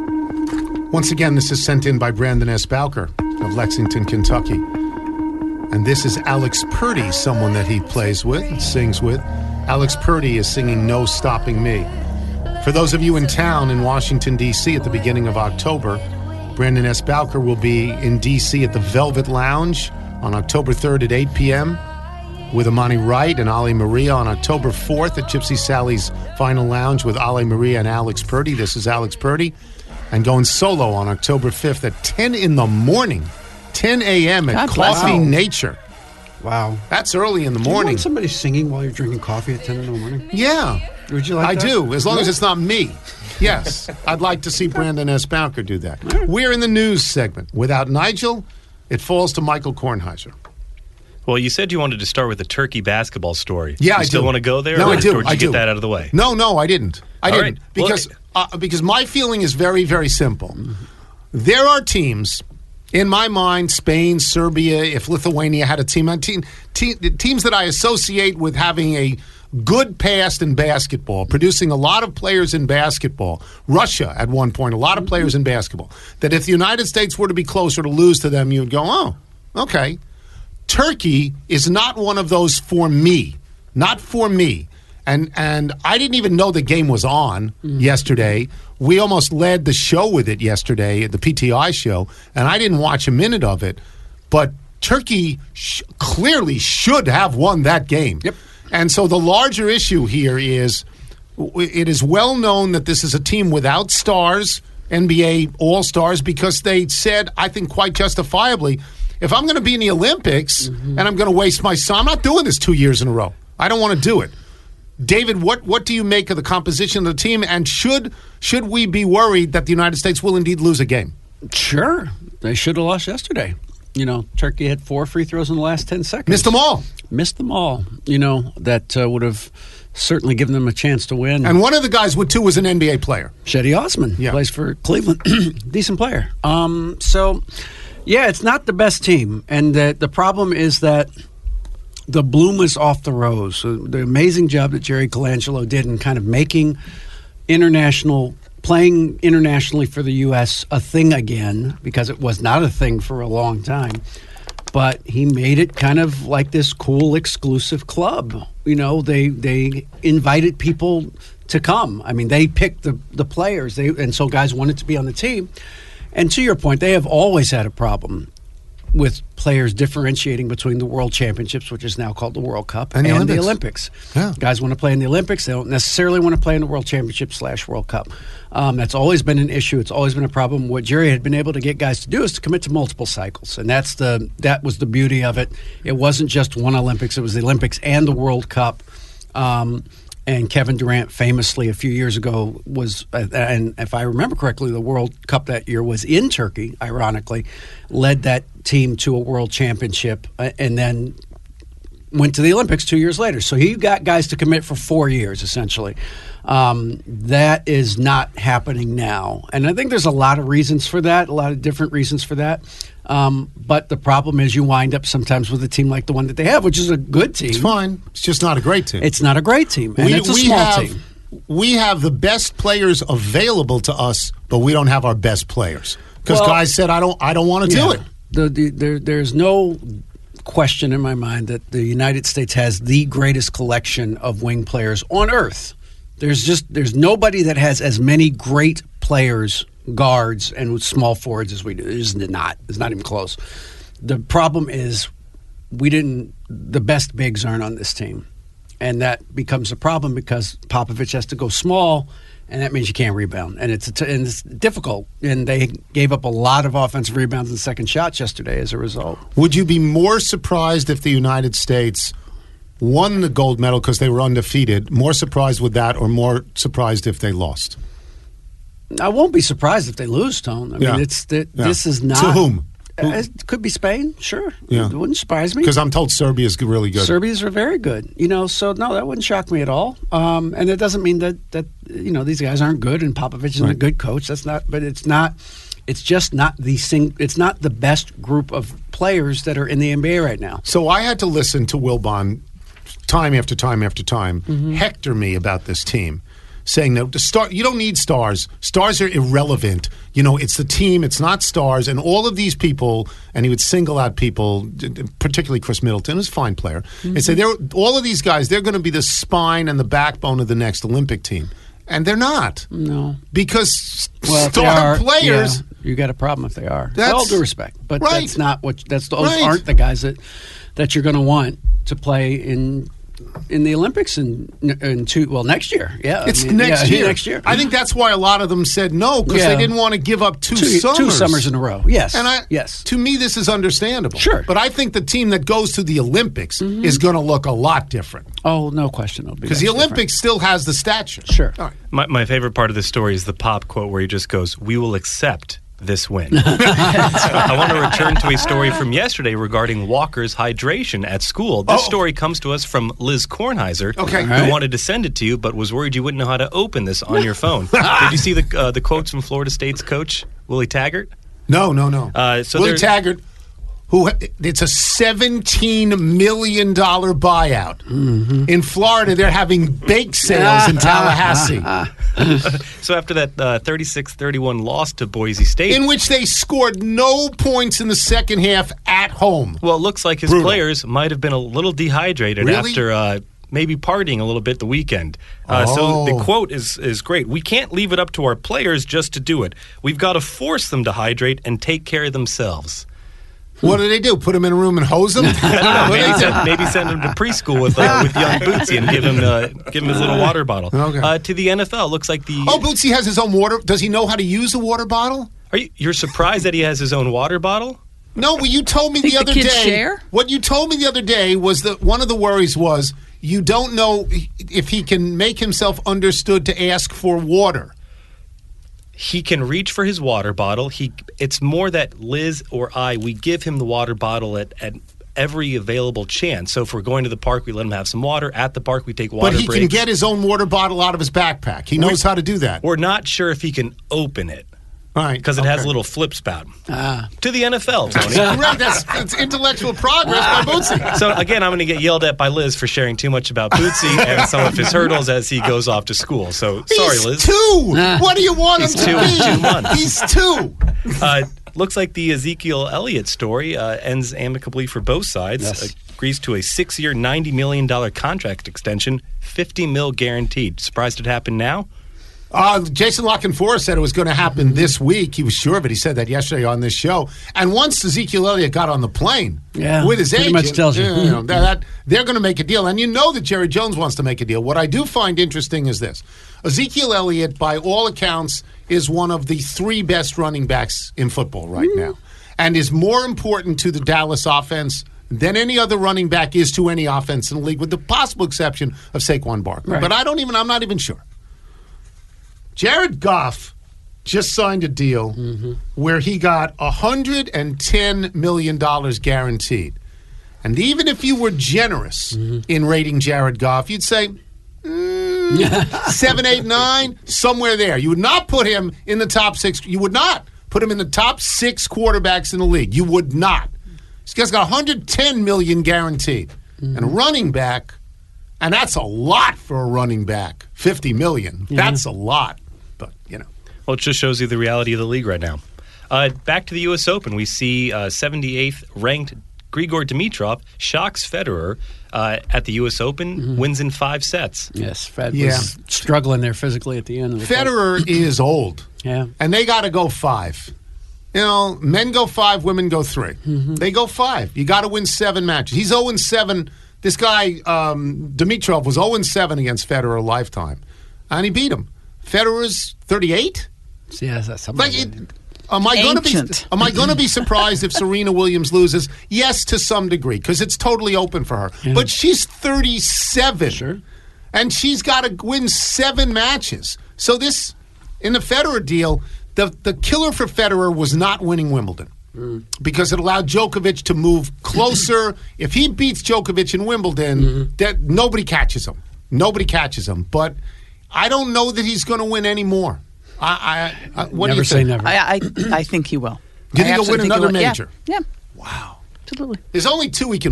Once again, this is sent in by Brandon S. Bowker of Lexington, Kentucky. And this is Alex Purdy, someone that he plays with and sings with. Alex Purdy is singing No Stopping Me. For those of you in town in Washington, D C at the beginning of October, Brandon S. Bowker will be in D C at the Velvet Lounge on October third at eight p.m. with Amani Wright and Ali Maria on October fourth at Gypsy Sally's Final Lounge with Ali Maria and Alex Purdy. This is Alex Purdy. And going solo on October fifth at ten in the morning, ten a.m. at God bless Coffee you. Nature. Wow. That's early in the Do you morning. want somebody singing while you're drinking coffee at ten in the morning? Yeah. Would you like I that? do, as long as Yeah. it's not me. Yes. I'd like to see Brandon S. Bowker do that. We're in the news segment. Without Nigel, it falls to Michael Kornheiser. Well, you said you wanted to start with a Turkey basketball story. Yeah, you I still do. want to go there? No, or, I do. Or did you I get do. that out of the way? No, no, I didn't. I All didn't. right. Well, Because, uh, because my feeling is very, very simple. There are teams, in my mind, Spain, Serbia, if Lithuania had a team, uh, team, te- teams that I associate with having a good past in basketball, producing a lot of players in basketball. Russia, at one point, a lot of players in basketball. That if the United States were to be closer to lose to them, you would go, oh, okay. Turkey is not one of those for me. Not for me. And and I didn't even know the game was on mm. yesterday. We almost led the show with it yesterday, the P T I show, and I didn't watch a minute of it. But Turkey sh- clearly should have won that game. Yep. And so the larger issue here is it is well known that this is a team without stars, N B A All-Stars, because they said, I think quite justifiably, if I'm going to be in the Olympics mm-hmm. and I'm going to waste my time, I'm not doing this two years in a row. I don't want to do it. David, what, what do you make of the composition of the team, and should should we be worried that the United States will indeed lose a game? Sure. They should have lost yesterday. You know, Turkey had four free throws in the last ten seconds. Missed them all. Missed them all. You know, that uh, would have certainly given them a chance to win. And one of the guys with two was an N B A player. Shetty Osman. Yeah. Plays for Cleveland. Decent player. Um, so, yeah, it's not the best team. And the, the problem is that the bloom is off the rose. So the amazing job that Jerry Colangelo did in kind of making international, playing internationally for the U S a thing again, because it was not a thing for a long time. But he made it kind of like this cool, exclusive club. You know, they they invited people to come. I mean, they picked the, the players, they and so guys wanted to be on the team. And to your point, they have always had a problem with players differentiating between the World Championships, which is now called the World Cup, and, and the the Olympics. Olympics. Yeah. Guys want to play in the Olympics. They don't necessarily want to play in the World Championship slash World Cup. Um, that's always been an issue. It's always been a problem. What Jerry had been able to get guys to do is to commit to multiple cycles, and that's the that was the beauty of it. It wasn't just one Olympics; it was the Olympics and the World Cup. Um, And Kevin Durant famously a few years ago was, uh, and if I remember correctly, the World Cup that year was in Turkey, ironically, led that team to a world championship uh, and then went to the Olympics two years later. So he got guys to commit for four years, essentially. Um, that is not happening now. And I think there's a lot of reasons for that, a lot of different reasons for that. Um, but the problem is you wind up sometimes with a team like the one that they have, which is a good team. It's fine. It's just not a great team. It's not a great team, and it's a small have, team. We have the best players available to us, but we don't have our best players because Well, guys said, "I don't, I don't want to do Yeah. it." The, the, there, there's no question in my mind that the United States has the greatest collection of wing players on earth. There's just there's nobody that has as many great players, guards, and small forwards as we do. There's not. It's not even close. The problem is we didn't. The best bigs aren't on this team, and that becomes a problem because Popovich has to go small. And that means you can't rebound, and it's, a t- and it's difficult. And they gave up a lot of offensive rebounds and second shots yesterday as a result. Would you be more surprised if the United States won the gold medal because they were undefeated? More surprised with that, or more surprised if they lost? I won't be surprised if they lose, Tone. I Yeah. mean, it's th- Yeah. this is not To whom? Uh, it could be Spain, sure. Yeah. It wouldn't surprise me. Because I'm told Serbia's really good. Serbians are very good, you know. So no, that wouldn't shock me at all. Um, and it doesn't mean that that you know these guys aren't good and Popovich isn't a Right. good coach. That's not. But it's not. It's just not the sing. It's not the best group of players that are in the N B A right now. So I had to listen to Wilbon time after time after time Mm-hmm. hector me about this team. saying that the star, you don't need stars. Stars are irrelevant. You know, it's the team, it's not stars. And all of these people, and he would single out people, particularly Chris Middleton, who's a fine player, mm-hmm. and say, they're, all of these guys, they're going to be the spine and the backbone of the next Olympic team. And they're not. No. Because well, star are, players... Yeah, you got a problem if they are. With That's, all due respect. But right. that's not what... That's Those right. aren't the guys that, that you're going to want to play in... in the Olympics in, in two, well, next year. Yeah. It's I mean, next yeah, year. next year. I think that's why a lot of them said no, because Yeah. they didn't want to give up two, two summers. Two summers in a row. Yes. And I, yes. to me, this is understandable. Sure. But I think the team that goes to the Olympics Mm-hmm. is going to look a lot different. Oh, no question. Because the Olympics still has the stature. Sure. All right. My, my favorite part of the story is the Pop quote where he just goes, "We will accept this win." I want to return to a story from yesterday regarding Walker's hydration at school. This Oh. story comes to us from Liz Kornheiser, Okay. who All right. wanted to send it to you, but was worried you wouldn't know how to open this on your phone. Did you see the uh, the quotes from Florida State's coach, Willie Taggart? No, no, no. Uh, so Willie there- Taggart, who it's a seventeen million dollars buyout. Mm-hmm. In Florida, they're having bake sales in Tallahassee, So after that uh, thirty-six thirty-one loss to Boise State, in which they scored no points in the second half at home. well, it looks like his Brutal. players might have been a little dehydrated Really? after uh, maybe partying a little bit the weekend. Uh, Oh. So the quote is, is great. "We can't leave it up to our players just to do it. We've got to force them to hydrate and take care of themselves." What do they do? Put them in a room and hose them? I don't know. Maybe send, maybe send him to preschool with uh, with young Bootsy and give him uh, give him his little water bottle. Okay. Uh, to the N F L, looks like the. Oh, Bootsy has his own water. Does he know how to use a water bottle? Are you, you're surprised that he has his own water bottle? No, what you told me Think the the other kids day. share? What you told me the other day was that one of the worries was you don't know if he can make himself understood to ask for water. He can reach for his water bottle. He it's more that Liz or I, we give him the water bottle at, at every available chance. So if we're going to the park, we let him have some water. At the park, we take water But he breaks. can get his own water bottle out of his backpack. He knows how to do that. We're not sure if he can open it All right, because it has okay. a little flip spout. Ah. To the N F L, Tony. Right, that's, that's intellectual progress by Bootsy. So again, I'm going to get yelled at by Liz for sharing too much about Bootsy and some of his hurdles as he goes off to school. So sorry, He's Liz. two. What do you want He's him to two be? in two months. He's two. Uh, looks like the Ezekiel Elliott story uh, ends amicably for both sides. Yes. Agrees to a six-year, ninety million dollars contract extension, fifty mil guaranteed. Surprised it happened now? Uh, Jason Lockenforth said it was going to happen this week. He was sure of it. He said that yesterday on this show. And once Ezekiel Elliott got on the plane Yeah, with his pretty agent, much tells you. you know, that, that they're going to make a deal. And you know that Jerry Jones wants to make a deal. What I do find interesting is this. Ezekiel Elliott, by all accounts, is one of the three best running backs in football right now and is more important to the Dallas offense than any other running back is to any offense in the league, with the possible exception of Saquon Barkley. Right. But I don't even, I'm not even sure. Jared Goff just signed a deal Mm-hmm. where he got one hundred ten million dollars guaranteed. And even if you were generous Mm-hmm. in rating Jared Goff, you'd say mm, seven, eight, nine, somewhere there. You would not put him in the top six. You would not put him in the top six quarterbacks in the league. You would not. This guy's got one hundred ten million dollars guaranteed. Mm-hmm. And a running back, and that's a lot for a running back, fifty million dollars. Yeah. That's a lot. But, you know. Well, it just shows you the reality of the league right now. Uh, back to the U S Open, we see uh, seventy-eighth ranked Grigor Dimitrov shocks Federer uh, at the U S Open, Mm-hmm. wins in five sets. Yes, Fed Yeah. was struggling there physically at the end of the fight. Federer is old. Yeah. And they got to go five. You know, men go five, women go three. Mm-hmm. They go five. You got to win seven matches. He's oh and seven. This guy, um, Dimitrov, was oh and seven against Federer a lifetime. And he beat him. Federer's thirty-eight? Yeah, that's something. Like, it, am I going to be Ancient. am I going to be surprised if Serena Williams loses? Yes, to some degree, because it's totally open for her. Yeah. But she's thirty-seven, Sure. and she's got to win seven matches. So this, in the Federer deal, the the killer for Federer was not winning Wimbledon. Mm. Because it allowed Djokovic to move closer. If he beats Djokovic in Wimbledon, Mm-hmm. that nobody catches him. Nobody catches him. But I don't know that he's going to win anymore. I, I, I, what do Never you say think? never. I, I, I think he will. Do you think I he'll absolutely win think another will. Yeah. major? Yeah, Wow. absolutely. There's only two he can win.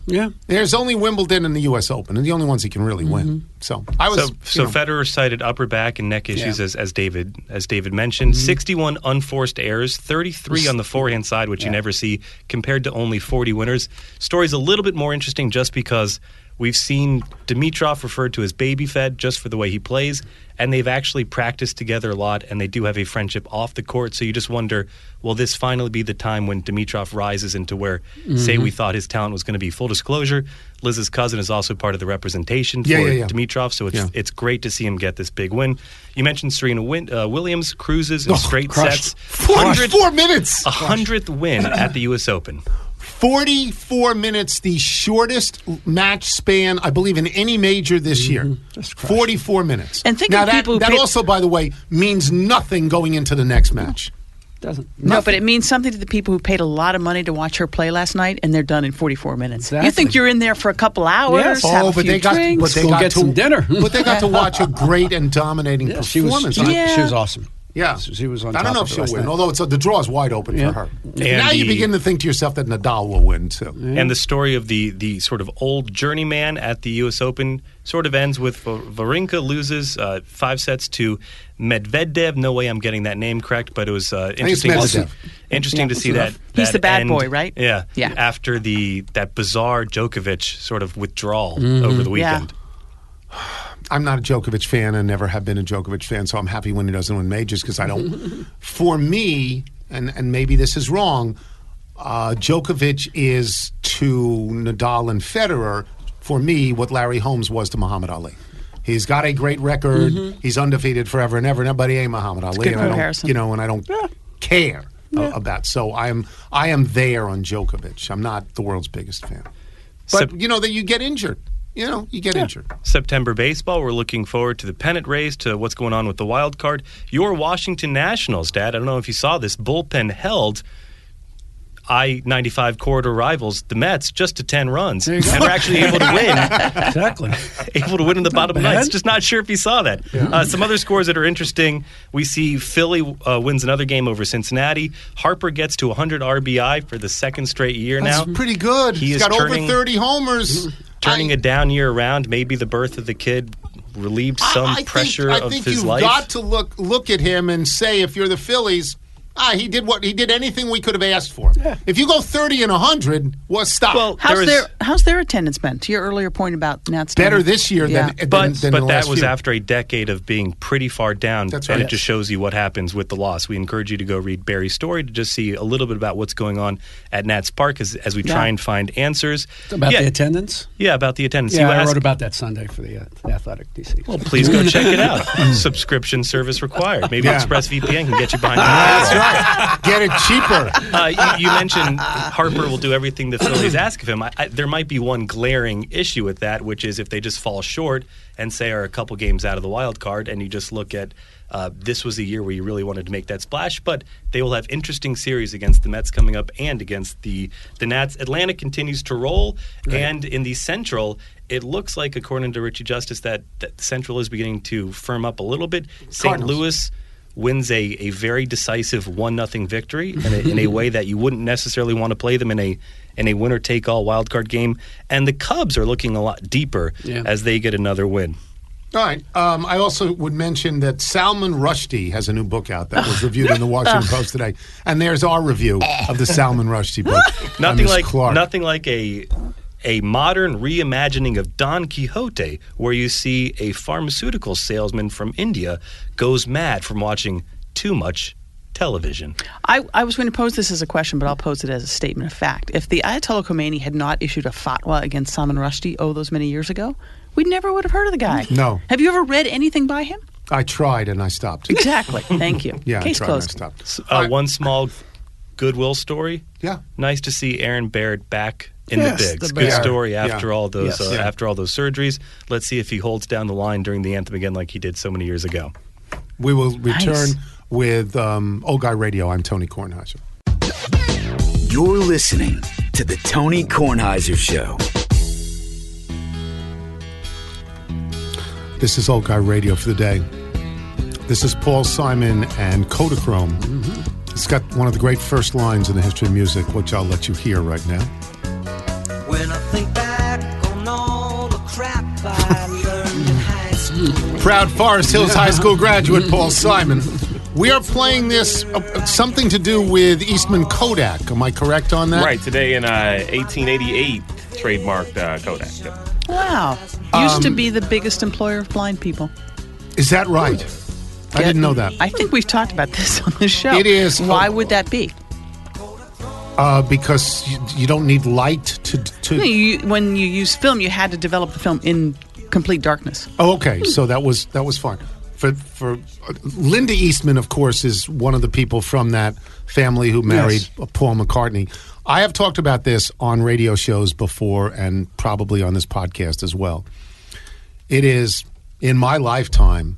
Yeah. There's only Wimbledon and the U S Open, and the only ones he can really Mm-hmm. win. So I was. So, so you know, Federer cited upper back and neck issues, Yeah. as, as David as David mentioned. Mm-hmm. sixty-one unforced errors, thirty-three on the forehand side, which you never see, compared to only forty winners. Story's a little bit more interesting just because we've seen Dimitrov referred to as baby fed just for the way he plays, and they've actually practiced together a lot, and they do have a friendship off the court. So you just wonder, will this finally be the time when Dimitrov rises into where, say, we thought his talent was going to be? Full disclosure, Liz's cousin is also part of the representation Yeah, for yeah, yeah. Dimitrov, so it's Yeah. it's great to see him get this big win. You mentioned Serena Win- uh, Williams cruises in Oh, straight crushed. sets. forty-four minutes. A hundredth win at the U S Open. forty-four minutes, the shortest match span, I believe, in any major this year. Just crushed. forty-four minutes. And think now of that, people who that paid- also, by the way, means nothing going into the next match. Doesn't. No, but it means something to the people who paid a lot of money to watch her play last night, and they're done in forty-four minutes. You Exactly. think you're in there for a couple hours, Yes. have Oh, a but few they got, drinks. but they Go got get to some dinner. But they got to watch a great and dominating Yeah, she was. performance. She, I- Yeah. she was awesome. Yeah, She was on I don't top know of if it she'll last win, night. although it's a, the draw's wide open Yeah. for her. And now you the- begin to think to yourself that Nadal will win too. And the story of the the sort of old journeyman at the U S Open sort of ends with Va- Wawrinka loses uh, five sets to Medvedev. No way I'm getting that name correct, but it was uh, think it's interesting. Medvedev. Interesting Yeah, to see close that. enough. He's that the bad end- boy, right? Yeah. Yeah. After the that bizarre Djokovic sort of withdrawal Mm-hmm. over the Yeah. weekend. I'm not a Djokovic fan and never have been a Djokovic fan, so I'm happy when he doesn't win majors because I don't. For me, and, and maybe this is wrong, uh, Djokovic is to Nadal and Federer, for me, what Larry Holmes was to Muhammad Ali. He's got a great record. He's undefeated forever and ever. Nobody ain't Muhammad Ali. good and I don't, comparison. you know, and I don't care a- about. So I'm I am there on Djokovic. I'm not the world's biggest fan. But Sep- you know that you get injured. You know, you get injured. September baseball, we're looking forward to the pennant race, to what's going on with the wild card. Your Washington Nationals, Dad, I don't know if you saw this, bullpen held I ninety-five corridor rivals, the Mets, just to ten runs. And we're actually able to win. Exactly. able to win in the bottom bad. ninth. Just not sure if you saw that. Uh, some other scores that are interesting. We see Philly uh, wins another game over Cincinnati. Harper gets to one hundred R B I for the second straight year That's now. pretty good. He He's is got turning- over thirty homers. Turning I- a down year around. Maybe the birth of the kid relieved some I, I pressure think, I of think his you've life. got to look look at him and say, if you're the Phillies, ah, he did what he did anything we could have asked for. If you go thirty and a hundred, well, stop. Well, How's there is- their How's their attendance been? To your earlier point about Nats better this year Yeah. than, than, But, than but the that last was few. after a decade of being pretty far down. That's And right. it just shows you what happens with the loss. We encourage you to go read Barry's story to just see a little bit about what's going on at Nats Park as, as we try Yeah. and find answers. About yeah, the attendance? yeah, about the attendance. Yeah, You I asked- wrote about that Sunday for the, uh, the Athletic D C. Well, please go check it out. Subscription service required. Maybe Yeah. ExpressVPN can get you behind the That's paywall. right. Get it cheaper. Uh, you, you mentioned Harper will do everything the Phillies ask of him. I, I, there might be one glaring issue with that, which is if they just fall short and say are a couple games out of the wild card, and you just look at uh, this was a year where you really wanted to make that splash. But they will have interesting series against the Mets coming up and against the the Nats. Atlanta continues to roll, and in the Central, it looks like, according to Richie Justice, that, that the Central is beginning to firm up a little bit. Saint Cardinals. Louis wins a, a very decisive one nothing victory in a, in a way that you wouldn't necessarily want to play them in a in a winner take all wild card game. And the Cubs are looking a lot deeper Yeah. as they get another win. All right. Um, I also would mention that Salman Rushdie has a new book out that was reviewed in the Washington Post today, and there's our review of the Salman Rushdie book. by Nothing Miss like Clark. nothing like a a modern reimagining of Don Quixote, where you see a pharmaceutical salesman from India goes mad from watching too much television. I, I was going to pose this as a question, but I'll pose it as a statement of fact. If the Ayatollah Khomeini had not issued a fatwa against Salman Rushdie, oh, those many years ago, we never would have heard of the guy. No. Have you ever read anything by him? I tried and I stopped. Exactly. Thank you. Yeah, Case I tried closed. and I stopped. S- All Uh, right. one small goodwill story. Yeah. Nice to see Aaron Baird back in Yes, the bigs. the Good Baird. story Yeah. after all those Yes. uh, Yeah. after all those surgeries. Let's see if he holds down the line during the anthem again, like he did so many years ago. We will return Nice. with um, Old Guy Radio. I'm Tony Kornheiser. You're listening to the Tony Kornheiser Show. This is Old Guy Radio for the day. This is Paul Simon and Kodachrome. It's got one of the great first lines in the history of music, which I'll let you hear right now. When I think back Proud Forest Hills High School graduate Paul Simon. We are playing this, uh, something to do with Eastman Kodak. Am I correct on that? Right, today in uh, eighteen eighty-eight, trademarked uh, Kodak. Yep. Wow. Used Um, to be the biggest employer of blind people. Is that right? I Yeah. didn't know that. I think we've talked about this on the show. It is. Why would that be? Uh, because you, you don't need light to... to No, you, when you use film, you had to develop the film in complete darkness. Oh, okay. So that was that was fine. For for uh, Linda Eastman, of course, is one of the people from that family who married Yes. Paul McCartney. I have talked about this on radio shows before, and probably on this podcast as well. It is in my lifetime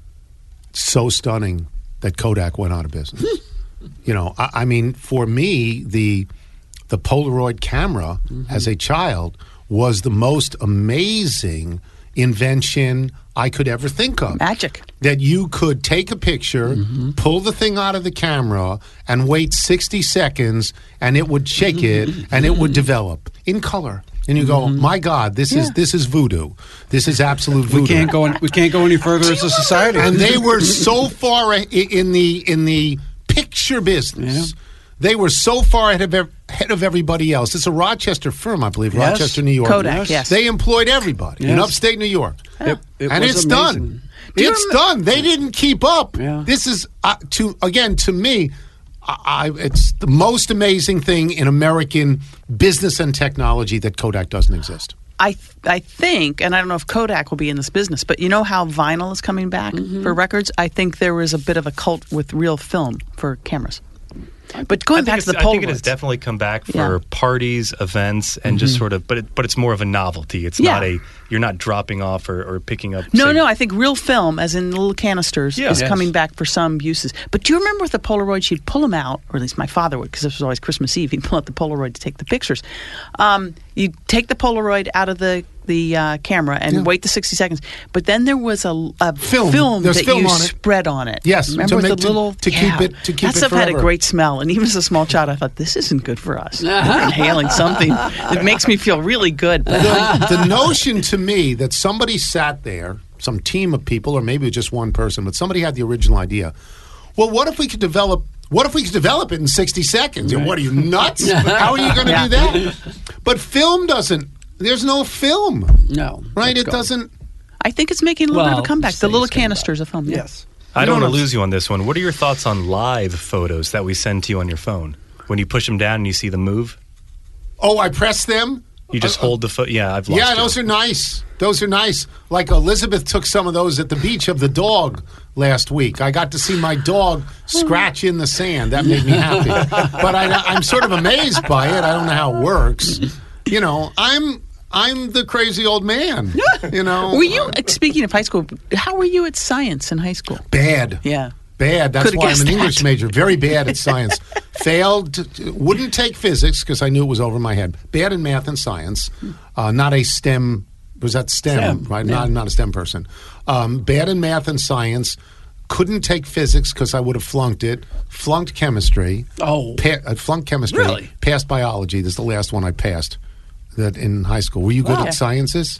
so stunning that Kodak went out of business. You know, I, I mean, for me, the the Polaroid camera as a child was the most amazing invention I could ever think of. Magic. That you could take a picture, pull the thing out of the camera, and wait sixty seconds, and it would shake it, and it would develop in color. And you go, my God, this is Yeah. this is voodoo. This is absolute voodoo. We can't go. Any, we can't go any further as a society. And they were so far a- in the in the picture business. Yeah. They were so far ahead of ev- ahead of everybody else. It's a Rochester firm, I believe, Yes. Rochester, New York. Kodak, yes. They employed everybody in Yes. upstate New York. It- it and was it's amazing. done. Do you It's rem- done. They didn't keep up. Yeah. This is uh, to again to me. I, I, it's the most amazing thing in American business and technology that Kodak doesn't exist. I th- I think, and I don't know if Kodak will be in this business, but you know how vinyl is coming back for records? I think there was a bit of a cult with real film for cameras. But I going think back it's- to the I think it has Polaroids. definitely come back for Yeah. parties, events, and just sort of. But it, but it's more of a novelty. It's Yeah. not a. You're not dropping off or, or picking up. No, say- no, I think real film, as in little canisters, Yeah. is Yes. coming back for some uses. But do you remember with the Polaroids, you'd pull them out, or at least my father would, because this was always Christmas Eve, he'd pull out the Polaroid to take the pictures. Um, you'd take the Polaroid out of the the uh, camera and Yeah. wait the sixty seconds. But then there was a, a Film. There's that film you on it. spread on it. Yes, Remember to with make- the to- little... to keep it- to keep That it stuff had a forever. great smell. And even as a small child, I thought, this isn't good for us. We're inhaling something that makes me feel really good. the, the notion to me that somebody sat there, some team of people, or maybe just one person, but somebody had the original idea. Well, what if we could develop? What if we could develop it in sixty seconds? What are you nuts? How are you going to Yeah. do that? But film doesn't. There's no film, no, right? that's It gone. doesn't. I think it's making a little bit Well, of a comeback. The same- little same canisters of film. yeah. Yes. I don't No, want no. to lose you on this one. What are your thoughts on live photos that we send to you on your phone? When you push them down and you see them move, Oh, I press them. you just hold the foot. Yeah, I've lost Yeah, you. those are nice. Those are nice. Like Elizabeth took some of those at the beach of the dog last week. I got to see my dog scratch in the sand. That made me happy. But I, I'm sort of amazed by it. I don't know how it works. You know, I'm I'm the crazy old man. You know, Were you, speaking of high school, how were you at science in high school? bad. Yeah. Bad. That's Could've why I'm guessed an that. English major. Very bad at science. Failed. To, wouldn't take physics because I knew it was over my head. Bad in math and science. Uh, not a STEM. Was that STEM? STEM, Right. yeah. Not not a STEM person. Um, bad in math and science. Couldn't take physics because I would have flunked it. Flunked chemistry. Oh. Pa- I flunked chemistry. Really? Passed biology. This is the last one I passed. That in high school. Were you good Wow. at sciences?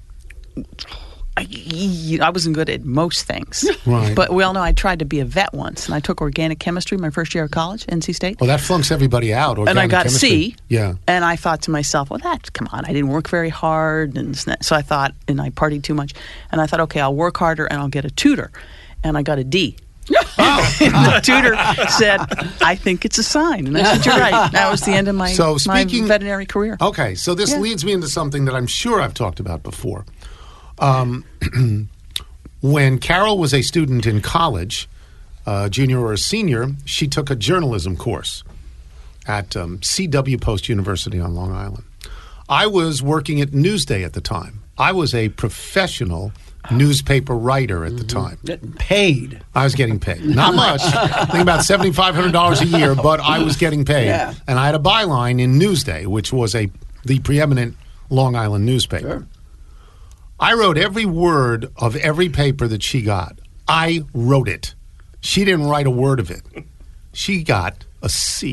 I, I wasn't good at most things. Right. But we all know I tried to be a vet once, and I took organic chemistry my first year of college, N C State. Well, that flunks everybody out. and I organic got chemistry. a C. Yeah. And I thought to myself, well, that, come on, I didn't work very hard. And this and that. So I thought, and I partied too much. And I thought, okay, I'll work harder and I'll get a tutor. And I got a D. Oh. And the tutor said, I think it's a sign. And I said, you're right. That was the end of my, So my speaking- veterinary career. Okay, so this Yeah. leads me into something that I'm sure I've talked about before. Um, when Carol was a student in college, uh, junior or a senior, she took a journalism course at um, C W Post University on Long Island. I was working at Newsday at the time. I was a professional newspaper writer at the time. Getting paid. I was getting paid. Not much. I think about seven thousand five hundred dollars a year, but I was getting paid. Yeah. And I had a byline in Newsday, which was a the preeminent Long Island newspaper. Sure. I wrote every word of every paper that she got. I wrote it. She didn't write a word of it. She got a C.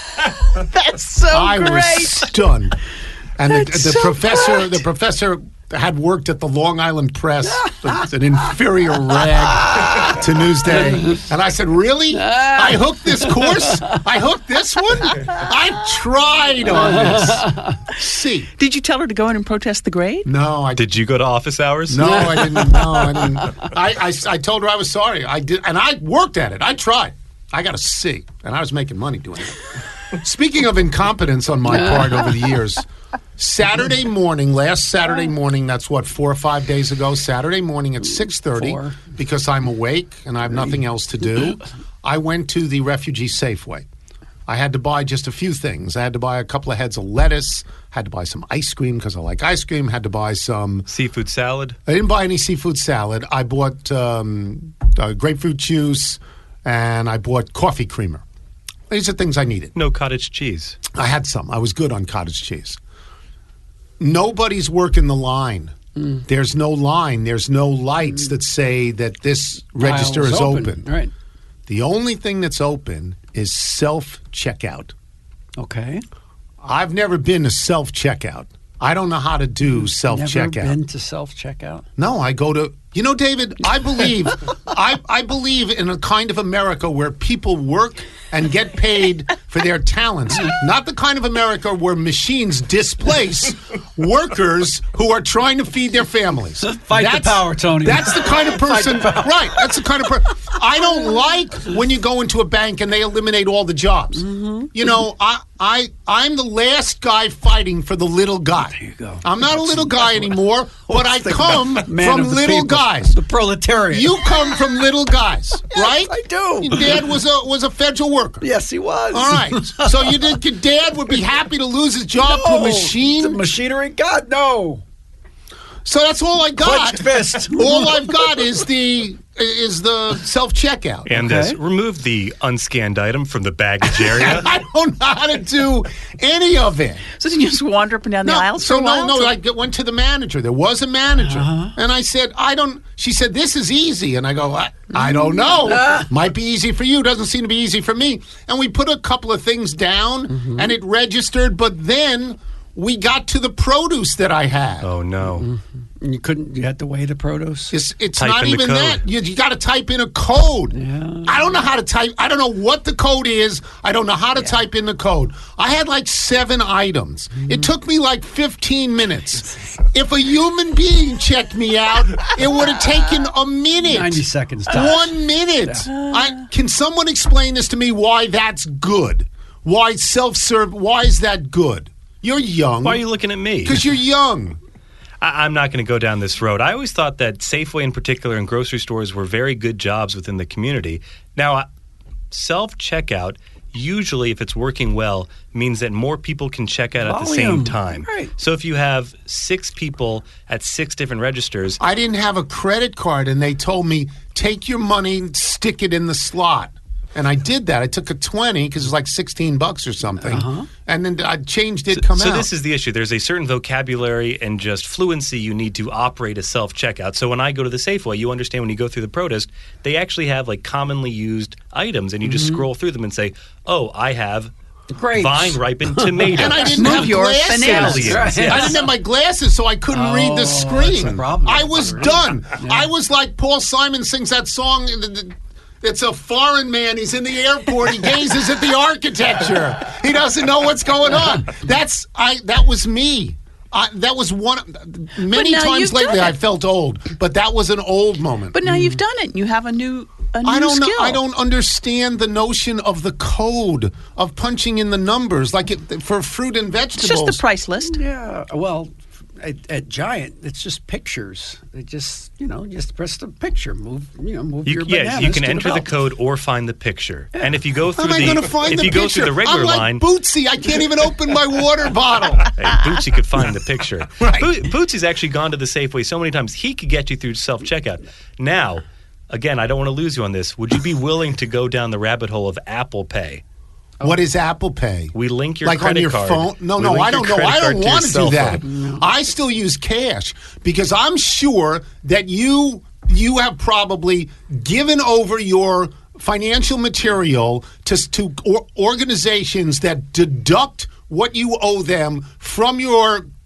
That's so I great. was stunned. And the, That's the so professor, great. the professor had worked at the Long Island Press. It's an inferior rag to Newsday. And I said, really? I hooked this course? I hooked this one? I tried on this. C. Did you tell her to go in and protest the grade? No, I Did you go to office hours? No, I didn't. No, I didn't. I, I, I told her I was sorry. I did, and I worked at it. I tried. I got a C, and I was making money doing it. Speaking of incompetence on my part over the years, Saturday morning, last Saturday morning, that's what, four or five days ago, Saturday morning at six thirty, Four. because I'm awake and I have nothing else to do, I went to the Refugee Safeway. I had to buy just a few things. I had to buy a couple of heads of lettuce, had to buy some ice cream because I like ice cream, had to buy some... Seafood salad? I didn't buy any seafood salad. I bought um, uh, grapefruit juice, and I bought coffee creamer. These are things I needed. No cottage cheese. I had some. I was good on cottage cheese. Nobody's working the line. Mm. There's no line. There's no lights mm. that say that this register is open. open. Right. The only thing that's open is self-checkout. Okay. I've never been to self-checkout. I don't know how to do self-checkout. Never been to self-checkout? No, I go to... You know, David, I believe I, I believe in a kind of America where people work and get paid for their talents. Not the kind of America where machines displace workers who are trying to feed their families. Fight that's, the power, Tony. That's the kind of person... Right, that's the kind of person... I don't like when you go into a bank and they eliminate all the jobs. Mm-hmm. You know, I, I, I'm the last guy fighting for the little guy. There you go. I'm not that's, a little guy anymore, but I come from little people. guys. The proletariat. You come from little guys, right? Yes, I do. Your dad was a was a federal worker. Yes, he was. All right. So you think your dad would be happy to lose his job no, to a machine? The machinery? God, no. So that's all I got. Clenched fist. All I've got is the is the self checkout. And okay. uh, remove the unscanned item from the baggage area. I don't know how to do any of it. So did you just wander up and down no, the aisles so for a while? no, no. I went to the manager. There was a manager, uh-huh. and I said, "I don't." She said, "This is easy," and I go, "I, I don't know. Might be easy for you. Doesn't seem to be easy for me." And we put a couple of things down, mm-hmm. and it registered. But then we got to the produce that I had. Oh no. Mm-hmm. You couldn't. You had to weigh the produce. It's, it's Type not in the even code. that. You, you got to type in a code. Yeah. I don't know how to type. I don't know what the code is. I don't know how to yeah. type in the code. I had like seven items. Mm-hmm. It took me like fifteen minutes. If a human being checked me out, it would have taken a minute. Ninety seconds. Tops. One minute. Yeah. I, can someone explain this to me? Why that's good? Why self-serve? Why is that good? You're young. Why are you looking at me? Because you're young. I- I'm not going to go down this road. I always thought that Safeway in particular and grocery stores were very good jobs within the community. Now, self-checkout, usually if it's working well, means that more people can check out Volume. at the same time. Right. So if you have six people at six different registers... I didn't have a credit card, and they told me, take your money, stick it in the slot. And I did that. I took a twenty because it was like sixteen bucks or something. Uh-huh. And then I changed it, so, come so out. So this is the issue. There's a certain vocabulary and just fluency you need to operate a self-checkout. So when I go to the Safeway, you understand when you go through the produce, they actually have like commonly used items. And you just mm-hmm. scroll through them and say, oh, I have... Grapes. Vine-ripened tomatoes. And I didn't Move have your glasses. bananas. Right. I didn't have my glasses, so I couldn't Oh, read the screen. that's a problem. I was done. Yeah. I was like Paul Simon sings that song... It's a foreign man. He's in the airport. He gazes at the architecture. He doesn't know what's going on. That's I. That was me. I, that was one. Many times lately, I felt old, but that was an old moment. But now mm. you've done it. You have a new. A new I don't skill. know. I don't understand the notion of the code of punching in the numbers, like it, for fruit and vegetables. It's just the price list. Yeah. Well. At, at Giant, it's just pictures. They just, you know, just press the picture. Move, you know, move you, your yes, bananas you can to enter the, the code or find the picture. Yeah. And if you go through How am the, I going to find if the you picture? go through the regular I'm like line, Bootsy. I can't even open my water bottle. Hey, Bootsy could find the picture. Right. Bo- Bootsy's actually gone to the Safeway so many times he could get you through self checkout. Now, again, I don't want to lose you on this. Would you be willing to go down the rabbit hole of Apple Pay? What is Apple Pay? We link your like credit on your card. phone? No, we no, link I don't your know. I credit don't card want to your do cell that. phone. I still use cash because I'm sure that you you have probably given over your financial material to to or, organizations that deduct what you owe them from your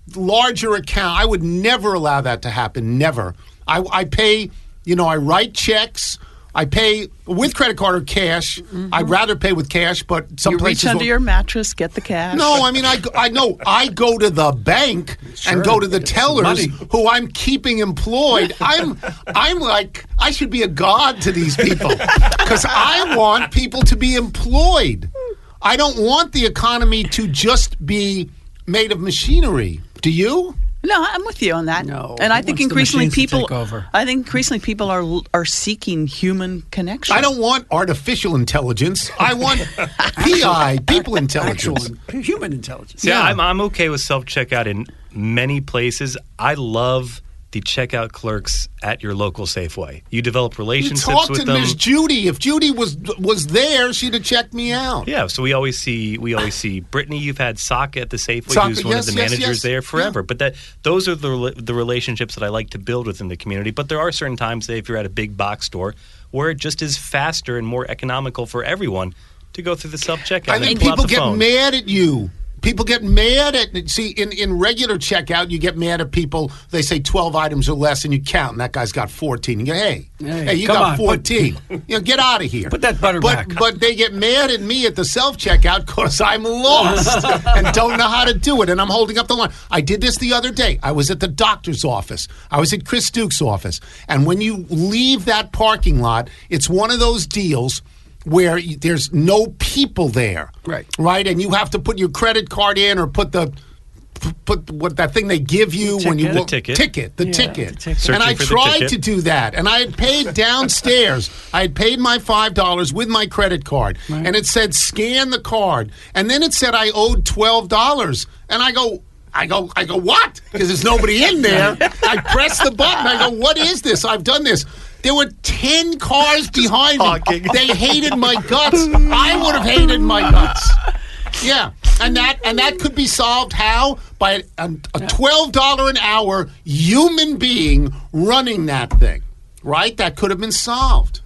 larger account. I would never allow that to happen. Never. I, I pay, you know, I write checks. I pay with credit card or cash. Mm-hmm. I'd rather pay with cash, but some you places reach under will, your mattress, get the cash. No, I mean, I, I know. I go to the bank Sure, and go to the get some tellers money. who I'm keeping employed. I'm, I'm like, I should be a god to these people because I want people to be employed. I don't want the economy to just be made of machinery. Do you? No, I'm with you on that. No. And I He think wants the increasingly machines to people, take over. I think increasingly people are are seeking human connection. I don't want artificial intelligence. I want P I, people intelligence. Actual human intelligence. Yeah, Yeah. I'm, I'm okay with self-checkout in many places. I love the checkout clerks at your local Safeway. You develop You relationships talked with to them. Miss Judy. If Judy was was there, she'd have checked me out. Yeah, so we always see we always see Brittany. You've had Sokka at the Safeway, Sokka, who's one yes, of the yes, managers yes. there forever. Yeah. But that those are the rela- the relationships that I like to build within the community. But there are certain times, say, if you're at a big box store, where it just is faster and more economical for everyone to go through the self checkout. I and think pull out people the get phone. mad at you. People get mad at, see, in, in regular checkout, you get mad at people. They say twelve items or less, and you count, and that guy's got fourteen. You go, hey, Hey, hey, you come got on, fourteen. you know, get out of here. Put that butter but, back. But they get mad at me at the self-checkout because I'm lost and don't know how to do it, and I'm holding up the line. I did this the other day. I was at the doctor's office. I was at Chris Duke's office. And when you leave that parking lot, it's one of those deals where y- there's no people there. Right. Right? And you have to put your credit card in or put the p- put what that thing they give you when you ticket. The look ticket. ticket the Yeah, ticket. the ticket. And I Searching for the tried ticket. to do that, and I had paid downstairs. I had paid my five dollars with my credit card, and it said scan the card, and then it said I owed twelve dollars, and I go. I go, I go, what? Because there's nobody in there. I press the button. I go, what is this? I've done this. There were ten cars behind honking. me. They hated my guts. I would have hated my guts. Yeah, and that and that could be solved how? By a, a twelve dollar an hour human being running that thing, right? That could have been solved.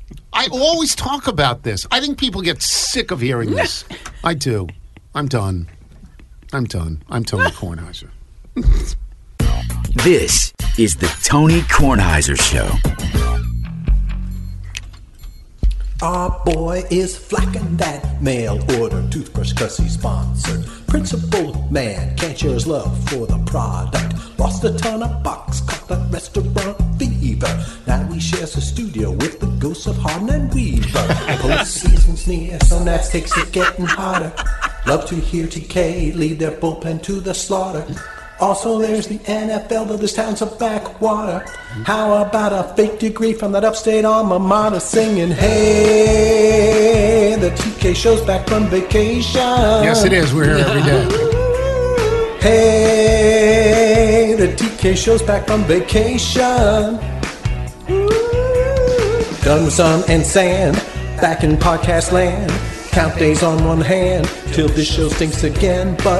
I always talk about this. I think people get sick of hearing this. I do. I'm done. I'm done. I'm Tony Kornheiser. This is the Tony Kornheiser Show. Our boy is flacking that mail order toothbrush cause he's sponsored. Principal man can't share his love for the product. Lost a ton of bucks, caught that restaurant fever. Now he shares a studio with the ghosts of Harden and Weaver. Postseason's near, so Nats takes it getting hotter. Love to hear T K lead their bullpen to the slaughter. Also, there's the N F L, though this town's a backwater. How about a fake degree from that upstate alma mater singing, hey, the T K show's back from vacation. Yes, it is. We're here every day. Hey, the T K show's back from vacation. Done with sun and sand, back in podcast land. Count days on one hand till this show stinks again. But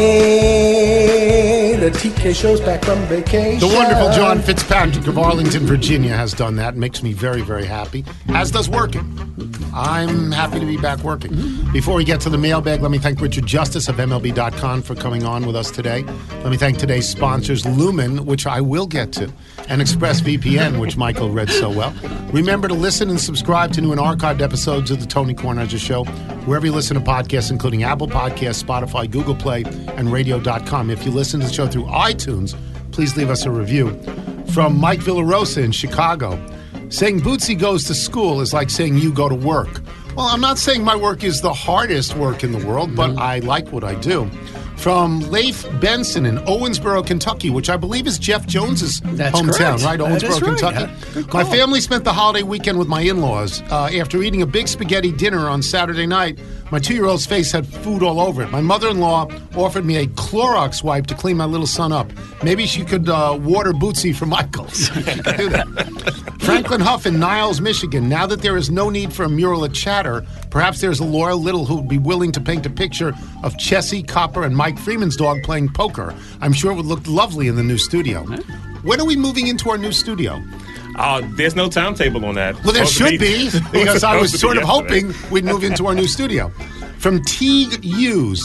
hey, the T K show's back from vacation. The wonderful John Fitzpatrick of Arlington, Virginia has done that. It makes me very, very happy, as does working. I'm happy to be back working. Before we get to the mailbag, let me thank Richard Justice of M L B dot com for coming on with us today. Let me thank today's sponsors, Lumen, which I will get to, and ExpressVPN, which Michael read so well. Remember to listen and subscribe to new and archived episodes of The Tony Kornheiser Show, wherever you listen to podcasts, including Apple Podcasts, Spotify, Google Play, and radio dot com. If you listen to the show through iTunes, please leave us a review. From Mike Villarosa in Chicago, saying Bootsy goes to school is like saying you go to work. Well, I'm not saying my work is the hardest work in the world, but I like what I do. From Leif Benson in Owensboro, Kentucky, which I believe is Jeff Jones's That's hometown, correct. right? That Owensboro, is right. Kentucky. Yeah, good My call. family spent the holiday weekend with my in-laws. Uh, after eating a big spaghetti dinner on Saturday night, my two-year-old's face had food all over it. My mother-in-law offered me a Clorox wipe to clean my little son up. Maybe she could uh, water Bootsy for Michael. Franklin Huff in Niles, Michigan. Now that there is no need for a mural at Chatter, perhaps there's a Laura Little who would be willing to paint a picture of Chessie, Copper, and Mike Freeman's dog playing poker. I'm sure it would look lovely in the new studio. When are we moving into our new studio? Uh, there's no timetable on that. Well, there Supposed to should be, because I was supposed to sort be of yesterday. hoping we'd move into our new studio. From Teague Hughes,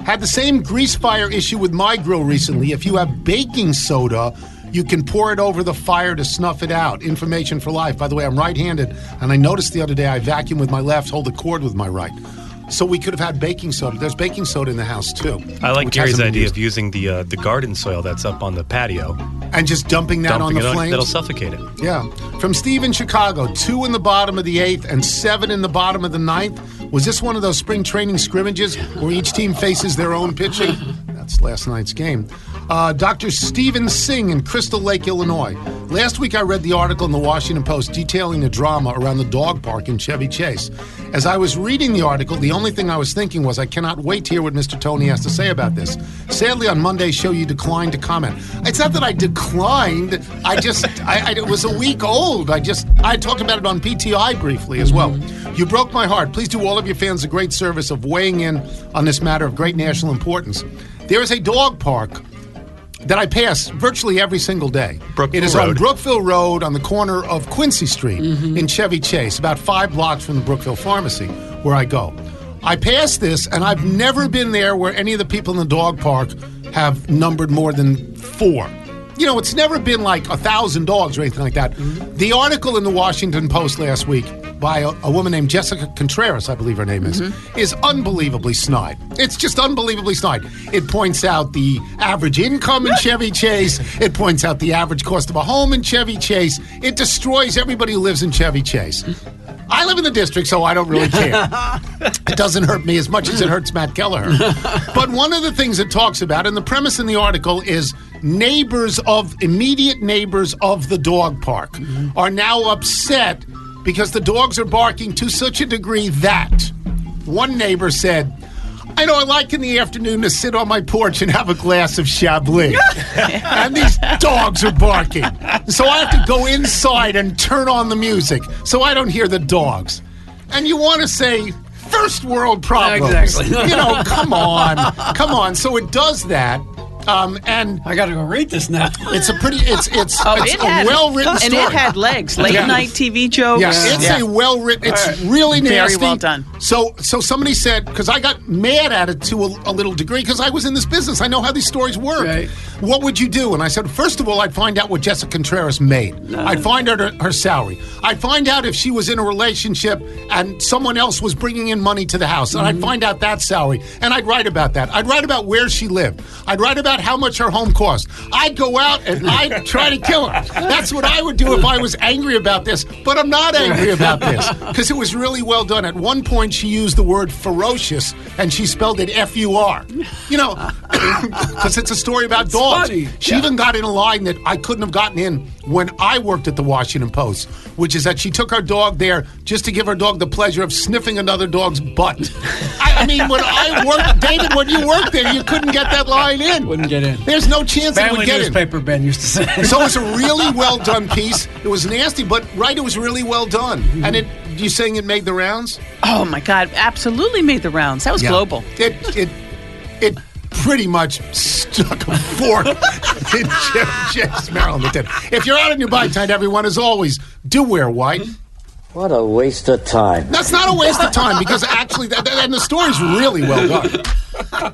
Had the same grease fire issue with my grill recently. If you have baking soda, you can pour it over the fire to snuff it out. Information for life. By the way, I'm right-handed, and I noticed the other day I vacuum with my left, hold the cord with my right. So we could have had baking soda. There's baking soda in the house, too. I like which Gary's hasn't been idea used. of using the uh, the garden soil that's up on the patio. And just dumping that dumping on the it flames? That'll suffocate it. Yeah. From Steve in Chicago, two in the bottom of the eighth and seven in the bottom of the ninth. Was this one of those spring training scrimmages where each team faces their own pitching? That's last night's game. Uh, Doctor Stephen Singh in Crystal Lake, Illinois. Last week I read the article in the Washington Post detailing the drama around the dog park in Chevy Chase. As I was reading the article, the only thing I was thinking was I cannot wait to hear what Mister Tony has to say about this. Sadly, on Monday's show, you declined to comment. It's not that I declined. I just, I, I, it was a week old. I just, I talked about it on P T I briefly as well. You broke my heart. Please do all of your fans a great service of weighing in on this matter of great national importance. There is a dog park that I pass virtually every single day. Brookville it is Road. on Brookville Road on the corner of Quincy Street Mm-hmm. in Chevy Chase, about five blocks from the Brookville Pharmacy where I go. I pass this, and I've never been there where any of the people in the dog park have numbered more than four. You know, it's never been like a thousand dogs or anything like that. Mm-hmm. The article in the Washington Post last week by a, a woman named Jessica Contreras, I believe her name is, Mm-hmm. is unbelievably snide. It's just unbelievably snide. It points out the average income in Chevy Chase. It points out the average cost of a home in Chevy Chase. It destroys everybody who lives in Chevy Chase. I live in the district, so I don't really care. It doesn't hurt me as much as it hurts Matt Kelleher. But one of the things it talks about, and the premise in the article is neighbors of, immediate neighbors of the dog park are now upset because the dogs are barking to such a degree that one neighbor said, I know I like in the afternoon to sit on my porch and have a glass of Chablis. And these dogs are barking. So I have to go inside and turn on the music so I don't hear the dogs. And you want to say, first world problems. Exactly. You know, come on. Come on. So it does that. Um, and I got to go read this now. it's a pretty, it's it's, Oh, it's it a had, well-written story. And it had legs. Late Yeah. night T V jokes. Yeah, it's Yeah. a well-written, it's All right. really Very nasty. well done. So so somebody said, because I got mad at it to a, a little degree, because I was in this business. I know how these stories work. Right. What would you do? And I said, first of all, I'd find out what Jessica Contreras made. I'd find out her, her salary. I'd find out if she was in a relationship and someone else was bringing in money to the house. And I'd find out that salary. And I'd write about that. I'd write about where she lived. I'd write about how much her home cost. I'd go out and I'd try to kill her. That's what I would do if I was angry about this. But I'm not angry about this because it was really well done. At one point, she used the word ferocious and she spelled it F U R. You know, because it's a story about That's dogs. funny. She Yeah. even got in a line that I couldn't have gotten in when I worked at the Washington Post, which is that she took her dog there just to give her dog the pleasure of sniffing another dog's butt. I, I mean, when I worked, David, when you worked there, you couldn't get that line in. Wouldn't get in. There's no chance it Family would get in. newspaper, Ben used to say. So it was a really well done piece. It was nasty, but right, it was really well done. And it, you saying it made the rounds? Oh, my God. Absolutely made the rounds. That was Yeah. global. It it it pretty much stuck a fork in Jeff, Jeff's Maryland. It did. If you're out on your bike tonight, everyone, as always, do wear white. What a waste of time. That's not a waste of time because actually, that, that- and the story's really well done.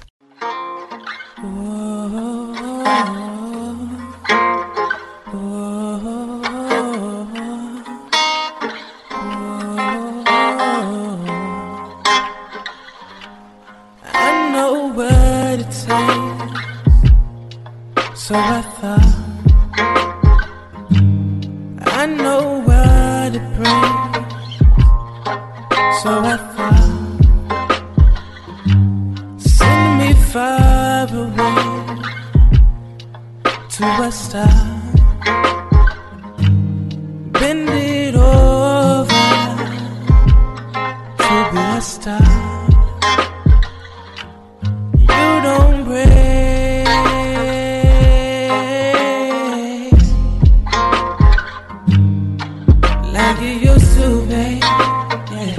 I know what it takes, so I thought. I know what it brings, so I thought. Send me far away to a star. Bend it over to be a star. You don't break like you used to, babe. Yeah.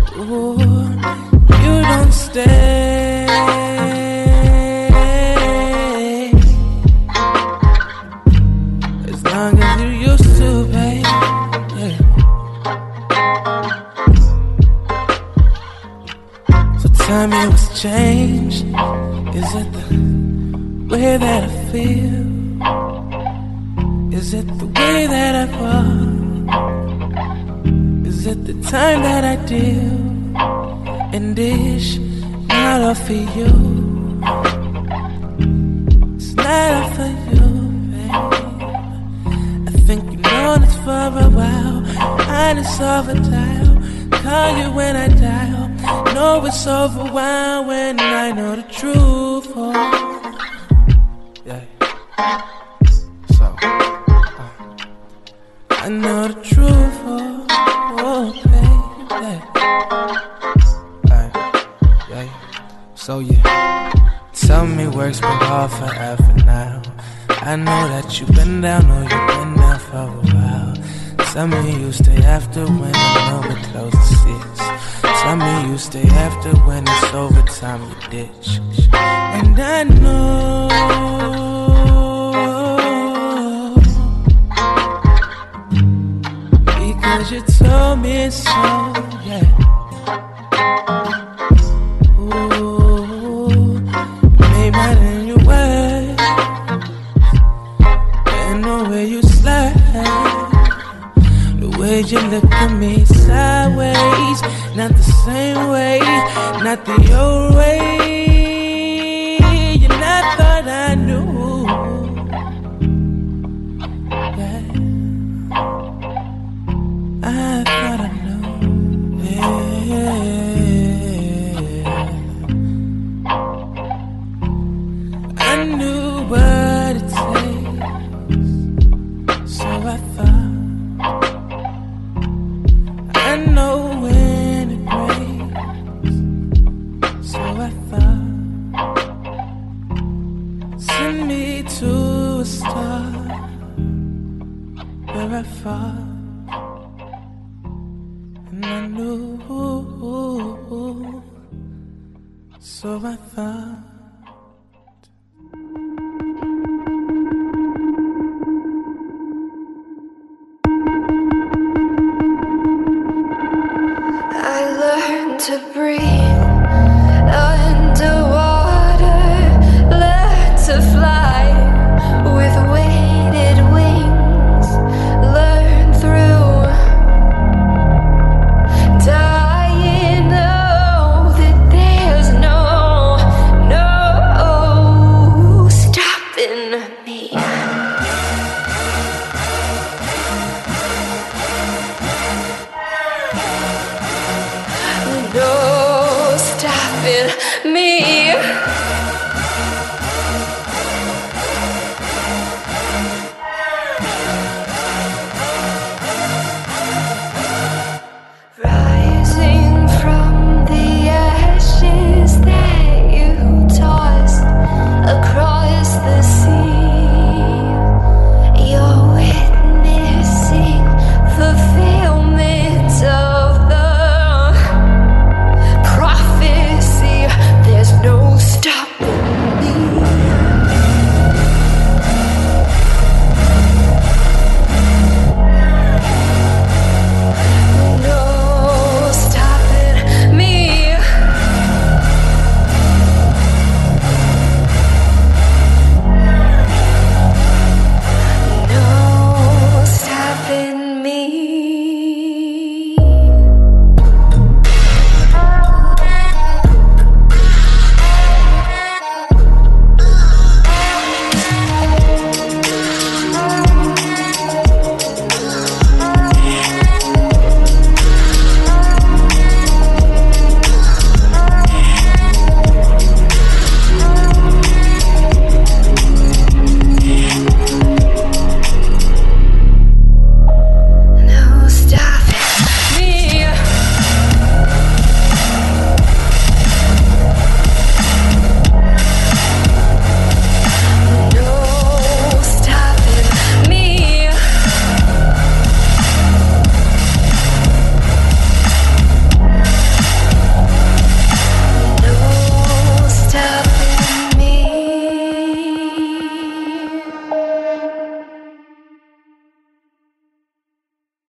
Ooh, you don't stay Tell me what's changed. Is it the way that I feel? Is it the way that I walk? Is it the time that I deal? And dish not all for you. It's not all for you, babe. I think you've known it for a while. Mine is overdue. Call you when I dial. Know it's overwhelmed when I know the truth. Oh. Yeah. So uh, I know the truth. Oh, oh baby. Right. Yeah. So yeah. Tell me work's been hard forever now. I know that you've been down, know you've been down for a while. Tell me you stay after when I know it close to six. Tell me you stay after when it's overtime you ditch. And I know because you told me so, yeah. Ooh, made mad in your way. And the way you slide, the way you look at me sideways, not the same way, not the old way. And I thought I knew, yeah. I thought I knew, yeah. I knew what it takes, so I thought. I know when it breaks, so I thought. Send me to a star where I fall. And I knew, so I thought. To breathe underwater, learn to fly with weighted wings, learn through dying, know that there's no, no stopping me. No stopping me.